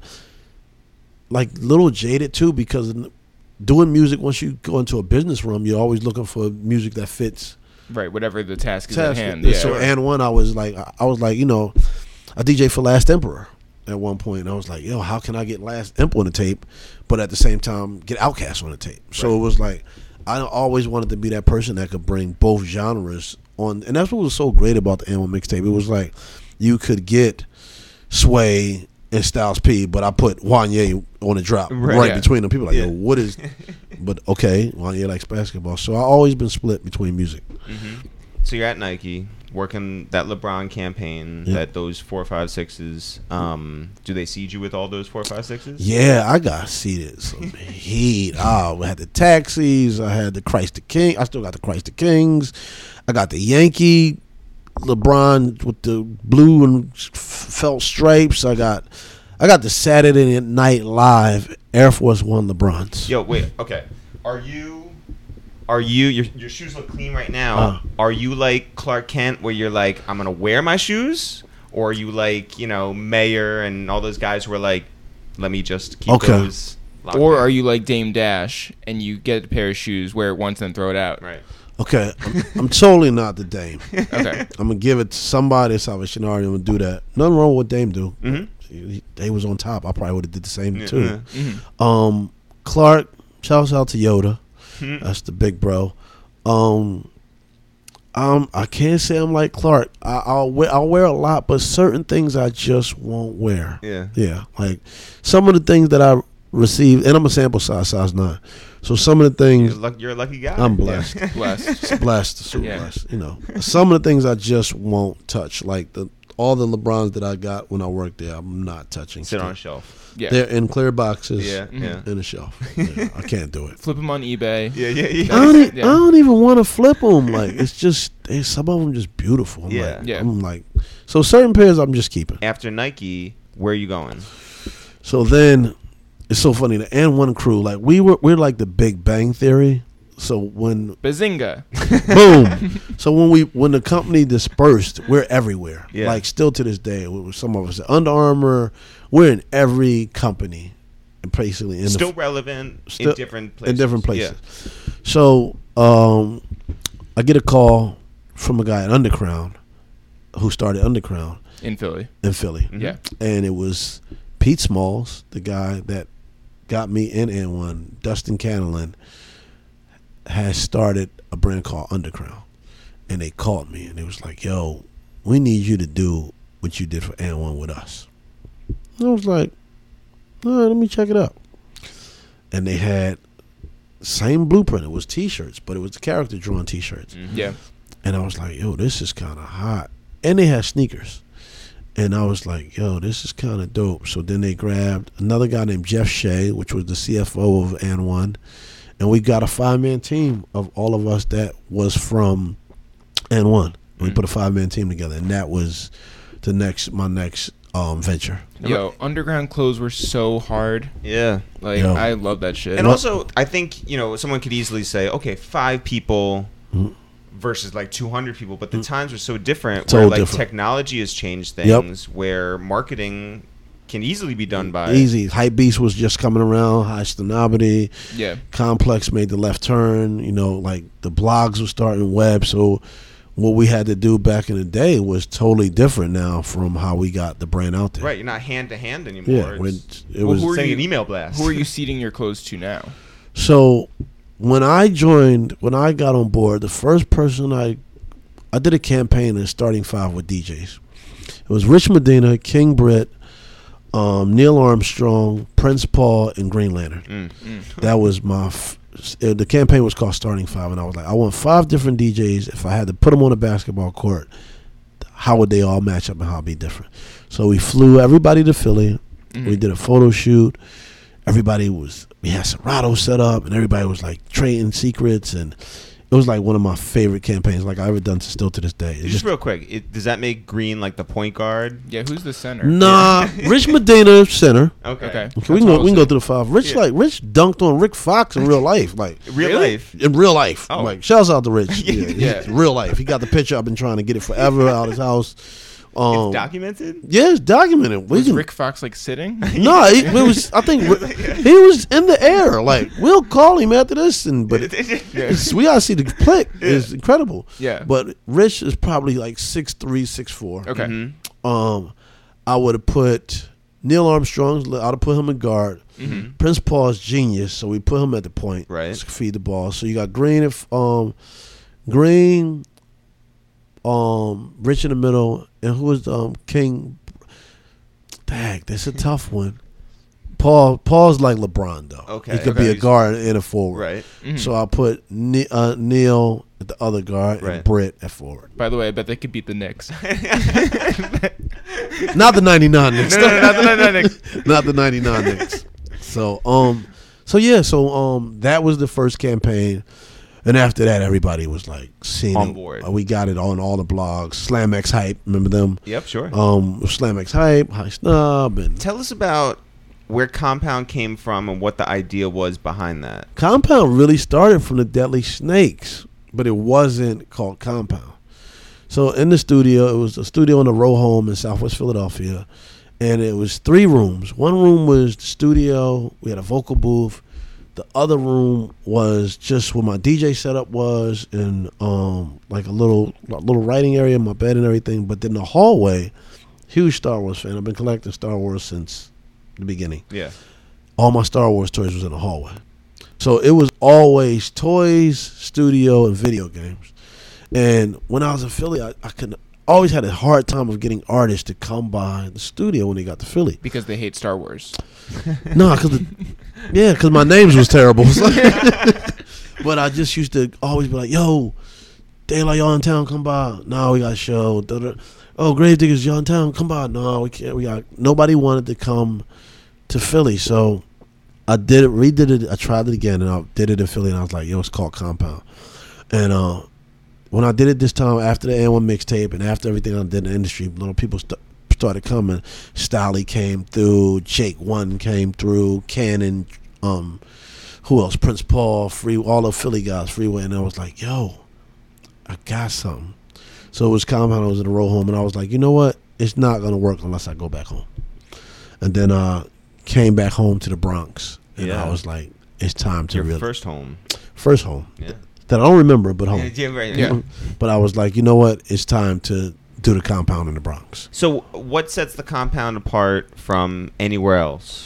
like a little jaded too, because doing music, once you go into a business room, you're always looking for music that fits. Right, whatever the task is task. at hand. Yeah, Yeah. so and one, I was like, I was like, you know, I D J for Last Emperor at one point, and I was like, yo, how can I get Last Emperor on the tape, but at the same time get Outkast on the tape? So Right. it was like, I always wanted to be that person that could bring both genres on, and that's what was so great about the N one mixtape. It was like you could get Sway and Styles P, but I put Wanye on the drop Right. right, Yeah. between them. People are like, Yeah. yo, what is? But okay, Wanye likes basketball, so I always been split between music. Mm-hmm. So you're at Nike working that LeBron campaign, Yeah. that those four, five, sixes. Um, do they seed you with all those four, five, sixes? Yeah, I got seated some heat. Oh, I had the taxis. I had the Christ the King. I still got the Christ the Kings. I got the Yankee LeBron with the blue and f- felt stripes. I got, I got the Saturday Night Live Air Force One LeBrons. Yo, wait. Okay. Are you? Are you? Your your shoes look clean right now. Uh. Are you like Clark Kent, where you're like, I'm gonna wear my shoes, or are you like, you know, Mayer and all those guys who are like, let me just keep Okay. those. locked Or in? are you like Dame Dash and you get a pair of shoes, wear it once, then throw it out? right? Okay, I'm, I'm totally not the Dame. Okay. I'm gonna give it to somebody. Salvation Army. I'm gonna do that. Nothing wrong with what Dame do. Mhm. He, they was on top. I probably would have did the same Yeah, too. yeah. Mhm. Um, Clark, shouts out to Yoda. Mhm. That's the big bro. Um, um, I can't say I'm like Clark. I, I'll wear I'll wear a lot, but certain things I just won't wear. Yeah. Yeah, like some of the things that I received, and I'm a sample size size nine. So some of the You're, things luck, you're a lucky guy. I'm blessed. Yeah. Blessed. blessed, super Yeah. blessed. You know, some of the things I just won't touch, like the all the LeBrons that I got when I worked there. I'm not touching. Sit on a shelf. Yeah. They're in clear boxes. Yeah. Yeah. In a shelf. Yeah, I can't do it. Flip them on eBay. Yeah. Yeah. I Yeah. don't, e- Yeah. I don't even want to flip them. Like it's just they, some of them just beautiful. I'm Yeah. like, Yeah. I'm like, so certain pairs I'm just keeping. After Nike, where are you going? So then it's so funny. The N one crew, like we were, we're like the Big Bang Theory. So when Bazinga. boom, so when we when the company dispersed, we're everywhere. Yeah. Like still to this day, we were- some of us at Under Armour. We're in every company, and basically in Still the, relevant Still- in different places. in different places. So um, I get a call from a guy at Underground who started Underground In Philly. in Philly, Mhm. Yeah. and it was Pete Smalls, the guy that got me in N one. Dustin Canalan has started a brand called Underground, and they called me and it was like, "Yo, we need you to do what you did for N one with us." And I was like, "All right, let me check it out." And they had same blueprint. It was T-shirts, but it was the character drawn T-shirts. Mhm. Yeah. And I was like, yo, this is kind of hot. And they had sneakers. And I was like, yo, this is kind of dope. So then they grabbed another guy named Jeff Shea, which was the C F O of N one. And we got a five-man team of all of us that was from N one. We Mm. put a five-man team together. And that was the next, my next um, venture. Yo, underground clothes were so hard. Yeah. Like, Yo. I love that shit. And also, I think, you know, someone could easily say, okay, five people Mhm. versus like two hundred people, but the times are so different So where like different. technology has changed Yep. things where marketing can easily be done by Easy. Hype Beast was just coming around. High Stenobity. yeah. Complex made the left turn. You know, like the blogs were starting web. So what we had to do back in the day was totally different now from how we got the brand out there. Right, you're not hand to hand anymore. Yeah. When It's it Well, was who are sending you- an email blast. Who are you seeding your clothes to now? so when I joined, when I got on board, the first person I I did a campaign in starting five with D Js. It was Rich Medina, King Britt, um, Neil Armstrong, Prince Paul, and Green Lantern. Mm. Mm. That was my. F- the campaign was called Starting Five, and I was like, I want five different D Js. If I had to put them on a basketball court, how would they all match up and how it'd be different? So we flew everybody to Philly. Mm-hmm. We did a photo shoot. Everybody was. We had Serato set up, and everybody was like trading secrets, and it was like one of my favorite campaigns like I ever done to still to this day. It's Just, just real quick, it, does that make Green like the point guard? Yeah, who's the center? Nah, Rich Medina center. Okay. Okay. Okay, we can go. We can go through the five. Rich Yeah. like Rich dunked on Rick Fox in real life, like Real Really? life. in real life. Oh. Like shouts out to Rich. Yeah, Yeah. he's- real life. He got the picture. I've been trying to get it forever out of his house. Um, It's documented? yeah, it's documented. We Was can- Rick Fox like sitting? No, he, it was. I think he was in the air. Like we'll call him after this, and but it's, we gotta see the clip. It's incredible. Yeah. But Rich is probably like six three, six four. Okay. Mhm. Um, I would have put Neil Armstrong. I'd have put him in guard. Mm-hmm. Prince Paul's genius, so we put him at the point. Right. To feed the ball. So you got Green, if um, Green, um, Rich in the middle, and who was um King? Dang, that's a tough one. Paul, Paul's like LeBron though. Okay. he could Okay. be a guard and a forward. Right. Mhm. So I'll put Ne- uh, Neil at the other guard Right. and Britt at forward. By the way, I bet they could beat the Knicks. Not the ninety-nine Knicks. no, no, no, no, no, no, Knicks. Not the ninety-nine Knicks. So um, so yeah, so um, that was the first campaign, and after that, everybody was like seeing On it. board. Uh, we got it on all the blogs. Slam X Hype, remember them? Yep, sure. Um, Slam X Hype, High Snub, and Tell us about where Compound came from and what the idea was behind that. Compound really started from the Deadly Snakes, but it wasn't called Compound. So in the studio, it was a studio in a row home in Southwest Philadelphia, and it was three rooms. One room was the studio. We had a vocal booth. The other room was just where my D J setup was, and um, like a little a little writing area, my bed and everything. But then the hallway, huge Star Wars fan. I've been collecting Star Wars since the beginning. Yeah. All my Star Wars toys was in the hallway. So it was always toys, studio, and video games. And when I was in Philly, I, I could always had a hard time of getting artists to come by the studio when they got to Philly. Because they hate Star Wars. No, because yeah, because my names was terrible. But I just used to always be like, "Yo, Daylight, y'all in town? Come by." No, we got a show. Da-da. Oh, Gravediggers, y'all in town? Come by. No, we can't. We got nobody wanted to come to Philly, so I did it, redid it. I tried it again, and I did it in Philly, and I was like, "Yo, it's called Compound." And uh, when I did it this time, after the A one mixtape and after everything I did in the industry, little people st- started coming. Stolly came through, Jake One came through, Cannon, um, who else? Prince Paul, Free, all the Philly guys, Freeway, and I was like, "Yo, I got something." So it was Compound. I was in a row home, and I was like, "You know what? It's not gonna work unless I go back home." And then uh, came back home to the Bronx, and Yeah. I was like, "It's time to Your really first home. first home Yeah. that I don't remember, but home." Yeah, right. Yeah. But I was like, you know what? It's time to do the Compound in the Bronx. So, what sets the Compound apart from anywhere else?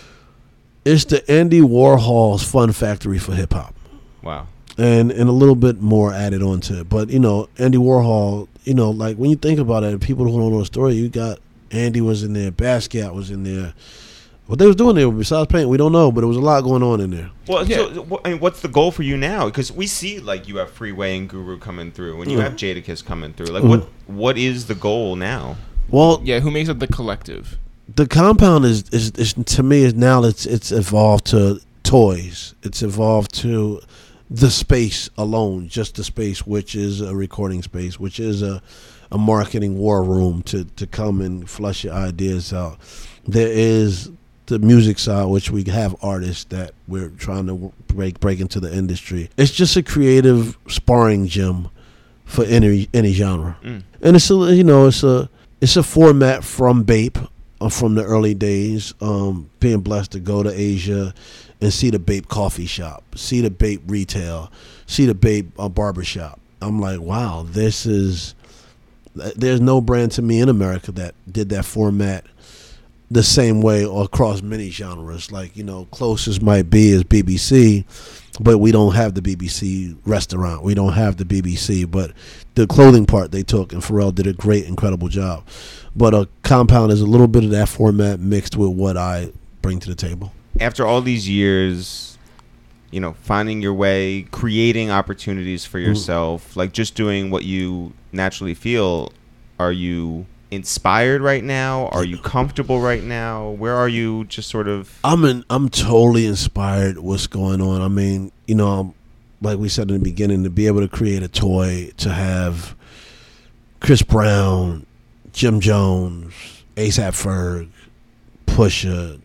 It's the Andy Warhol's fun factory for hip hop, Wow. and and a little bit more added onto it. But you know, Andy Warhol, you know, like when you think about it, people who don't know the story, you got Andy was in there, Basquiat was in there. What they was doing there besides paint, we don't know, but there was a lot going on in there. Well, Yeah. so what, I mean, what's the goal for you now? Because we see like you have Freeway and Guru coming through, and you Mhm. have Jadakiss coming through. Like, Mhm. what what is the goal now? Well, Yeah, who makes up the collective? the Compound is, is, is to me is now it's it's evolved to toys. It's evolved to the space alone, just the space, which is a recording space, which is a a marketing war room to to come and flush your ideas out. There is the music side, which we have artists that we're trying to break break into the industry. It's just a creative sparring gym for any any genre, Mm. and it's a you know it's a it's a format from Bape, uh, from the early days. Um, being blessed to go to Asia and see the Bape coffee shop, see the Bape retail, see the Bape uh, barbershop. I'm like, wow, this is. There's no brand to me in America that did that format the same way or across many genres. Like, you know, closest might be is B B C, but we don't have the B B C restaurant. We don't have the B B C, but the clothing part they took, and Pharrell did a great, incredible job. But a Compound is a little bit of that format mixed with what I bring to the table. After all these years, you know, finding your way, creating opportunities for yourself, mm. like just doing what you naturally feel, are you inspired right now? Are you comfortable right now? Where are you just sort of? I'm in, I'm totally inspired what's going on. I mean, you know, like we said in the beginning, to be able to create a toy, to have Chris Brown, Jim Jones, ASAP Ferg, Pusha,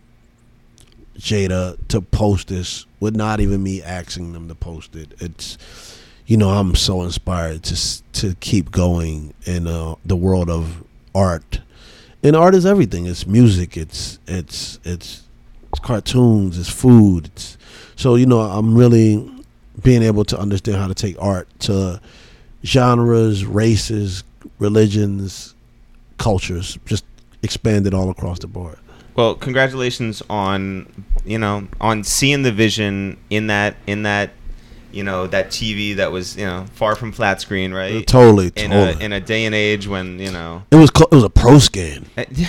Jada to post this with not even me asking them to post it. It's, you know, I'm so inspired to to keep going in uh, the world of art. And art is everything. It's music. It's it's it's, it's cartoons. It's food. It's, so you know, I'm really being able to understand how to take art to genres, races, religions, cultures, just expand it all across the board. Well, congratulations on, you know, on seeing the vision in that, in that, you know, that T V that was, you know, far from flat screen, right? Uh, totally, in totally. A, in a day and age when, you know. It was, it was a pro scan.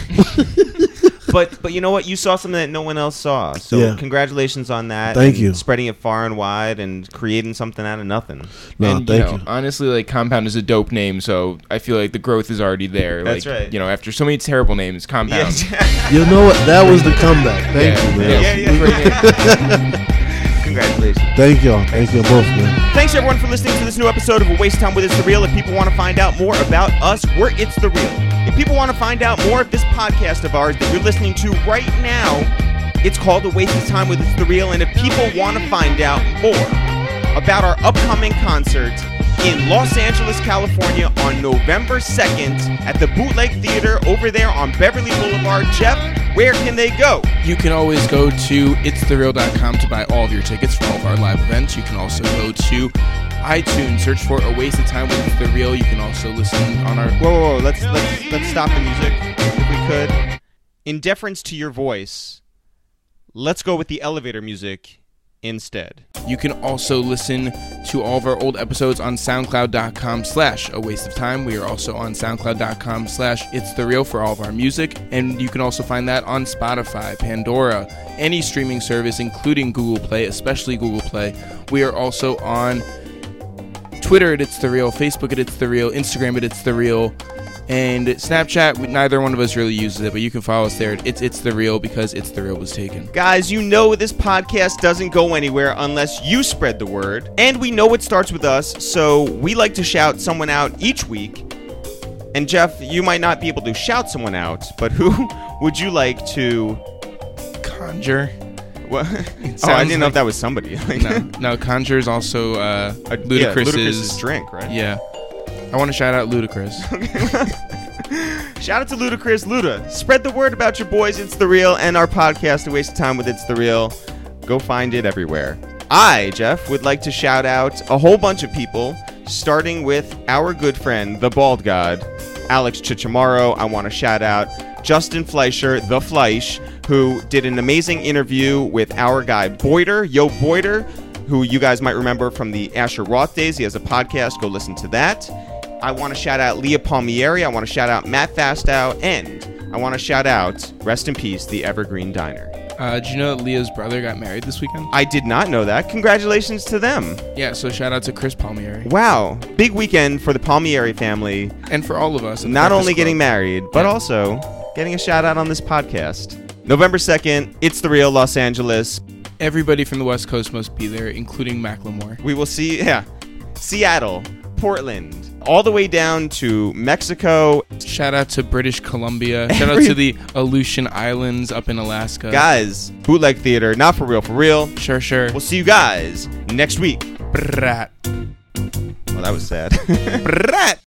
But but you know what? You saw something that no one else saw. So yeah. Congratulations on that. Thank and you. Spreading it far and wide and creating something out of nothing. No, and, thank you. Know, you. Honestly, like Compound is a dope name, so I feel like the growth is already there. That's like, right. You know, after so many terrible names, Compound. Yeah. You know what? That was the comeback. Thank Yeah, you, man. Yeah, yeah. Great name. Congratulations. Thank y'all. Thank you both, man. Thanks everyone for listening to this new episode of A Waste of Time with It's The Real. If people want to find out more about us, we're It's The Real. If people want to find out more of this podcast of ours that you're listening to right now, it's called A Waste of Time with It's The Real. And if people want to find out more about our upcoming concert in Los Angeles, California on November second at the Bootleg Theater over there on Beverly Boulevard, Jeff, where can they go? You can always go to its the real dot com to buy all of your tickets for all of our live events. You can also go to iTunes, search for A Waste of Time with It's The Real. You can also listen on our... Whoa, whoa, whoa. Let's, let's, let's stop the music, if we could. In deference to your voice, let's go with the elevator music instead. You can also listen to all of our old episodes on soundcloud.com slash a waste of time. We are also on soundcloud.com slash it's the real for all of our music. And you can also find that on Spotify, Pandora, any streaming service, including Google Play, especially Google Play. We are also on Twitter at It's The Real, Facebook at It's The Real, Instagram at It's The Real, and Snapchat. Neither one of us really uses it, but you can follow us there. It's It's The Real because It's The Real was taken. Guys, you know this podcast doesn't go anywhere unless you spread the word. And we know it starts with us, so we like to shout someone out each week. And Jeff, you might not be able to shout someone out, but who would you like to Conjure. What? Oh, I sounds didn't know like- if that was somebody. Like, No, no, Conjure is also uh, yeah, Ludacris's... Ludacris's drink, right? Yeah. I want to shout out Ludacris. Shout out to Ludacris. Luda, spread the word about your boys, It's The Real, and our podcast, A Waste of Time with It's The Real. Go find it everywhere. I, Jeff, would like to shout out a whole bunch of people, starting with our good friend, the Bald God, Alex Chichamaro. I want to shout out Justin Fleischer, the Fleisch, who did an amazing interview with our guy, Boyder, Yo Boyder, who you guys might remember from the Asher Roth days. He has a podcast. Go listen to that. I want to shout out Leah Palmieri. I want to shout out Matt Fastow. And I want to shout out, rest in peace, the Evergreen Diner. Uh, did you know that Leah's brother got married this weekend? I did not know that. Congratulations to them. Yeah, so shout out to Chris Palmieri. Wow. Big weekend for the Palmieri family. And for all of us. at the Not Breakfast only Club. getting married, but Yeah. also getting a shout out on this podcast. November second, It's The Real, Los Angeles. Everybody from the West Coast must be there, including Macklemore. We will see, yeah, Seattle, Portland, all the way down to Mexico. Shout out to British Columbia. Shout out Every- to the Aleutian Islands up in Alaska. Guys, Bootleg Theater, not for real, for real. Sure, sure. We'll see you guys next week. Brat. Well, that was sad. Brat.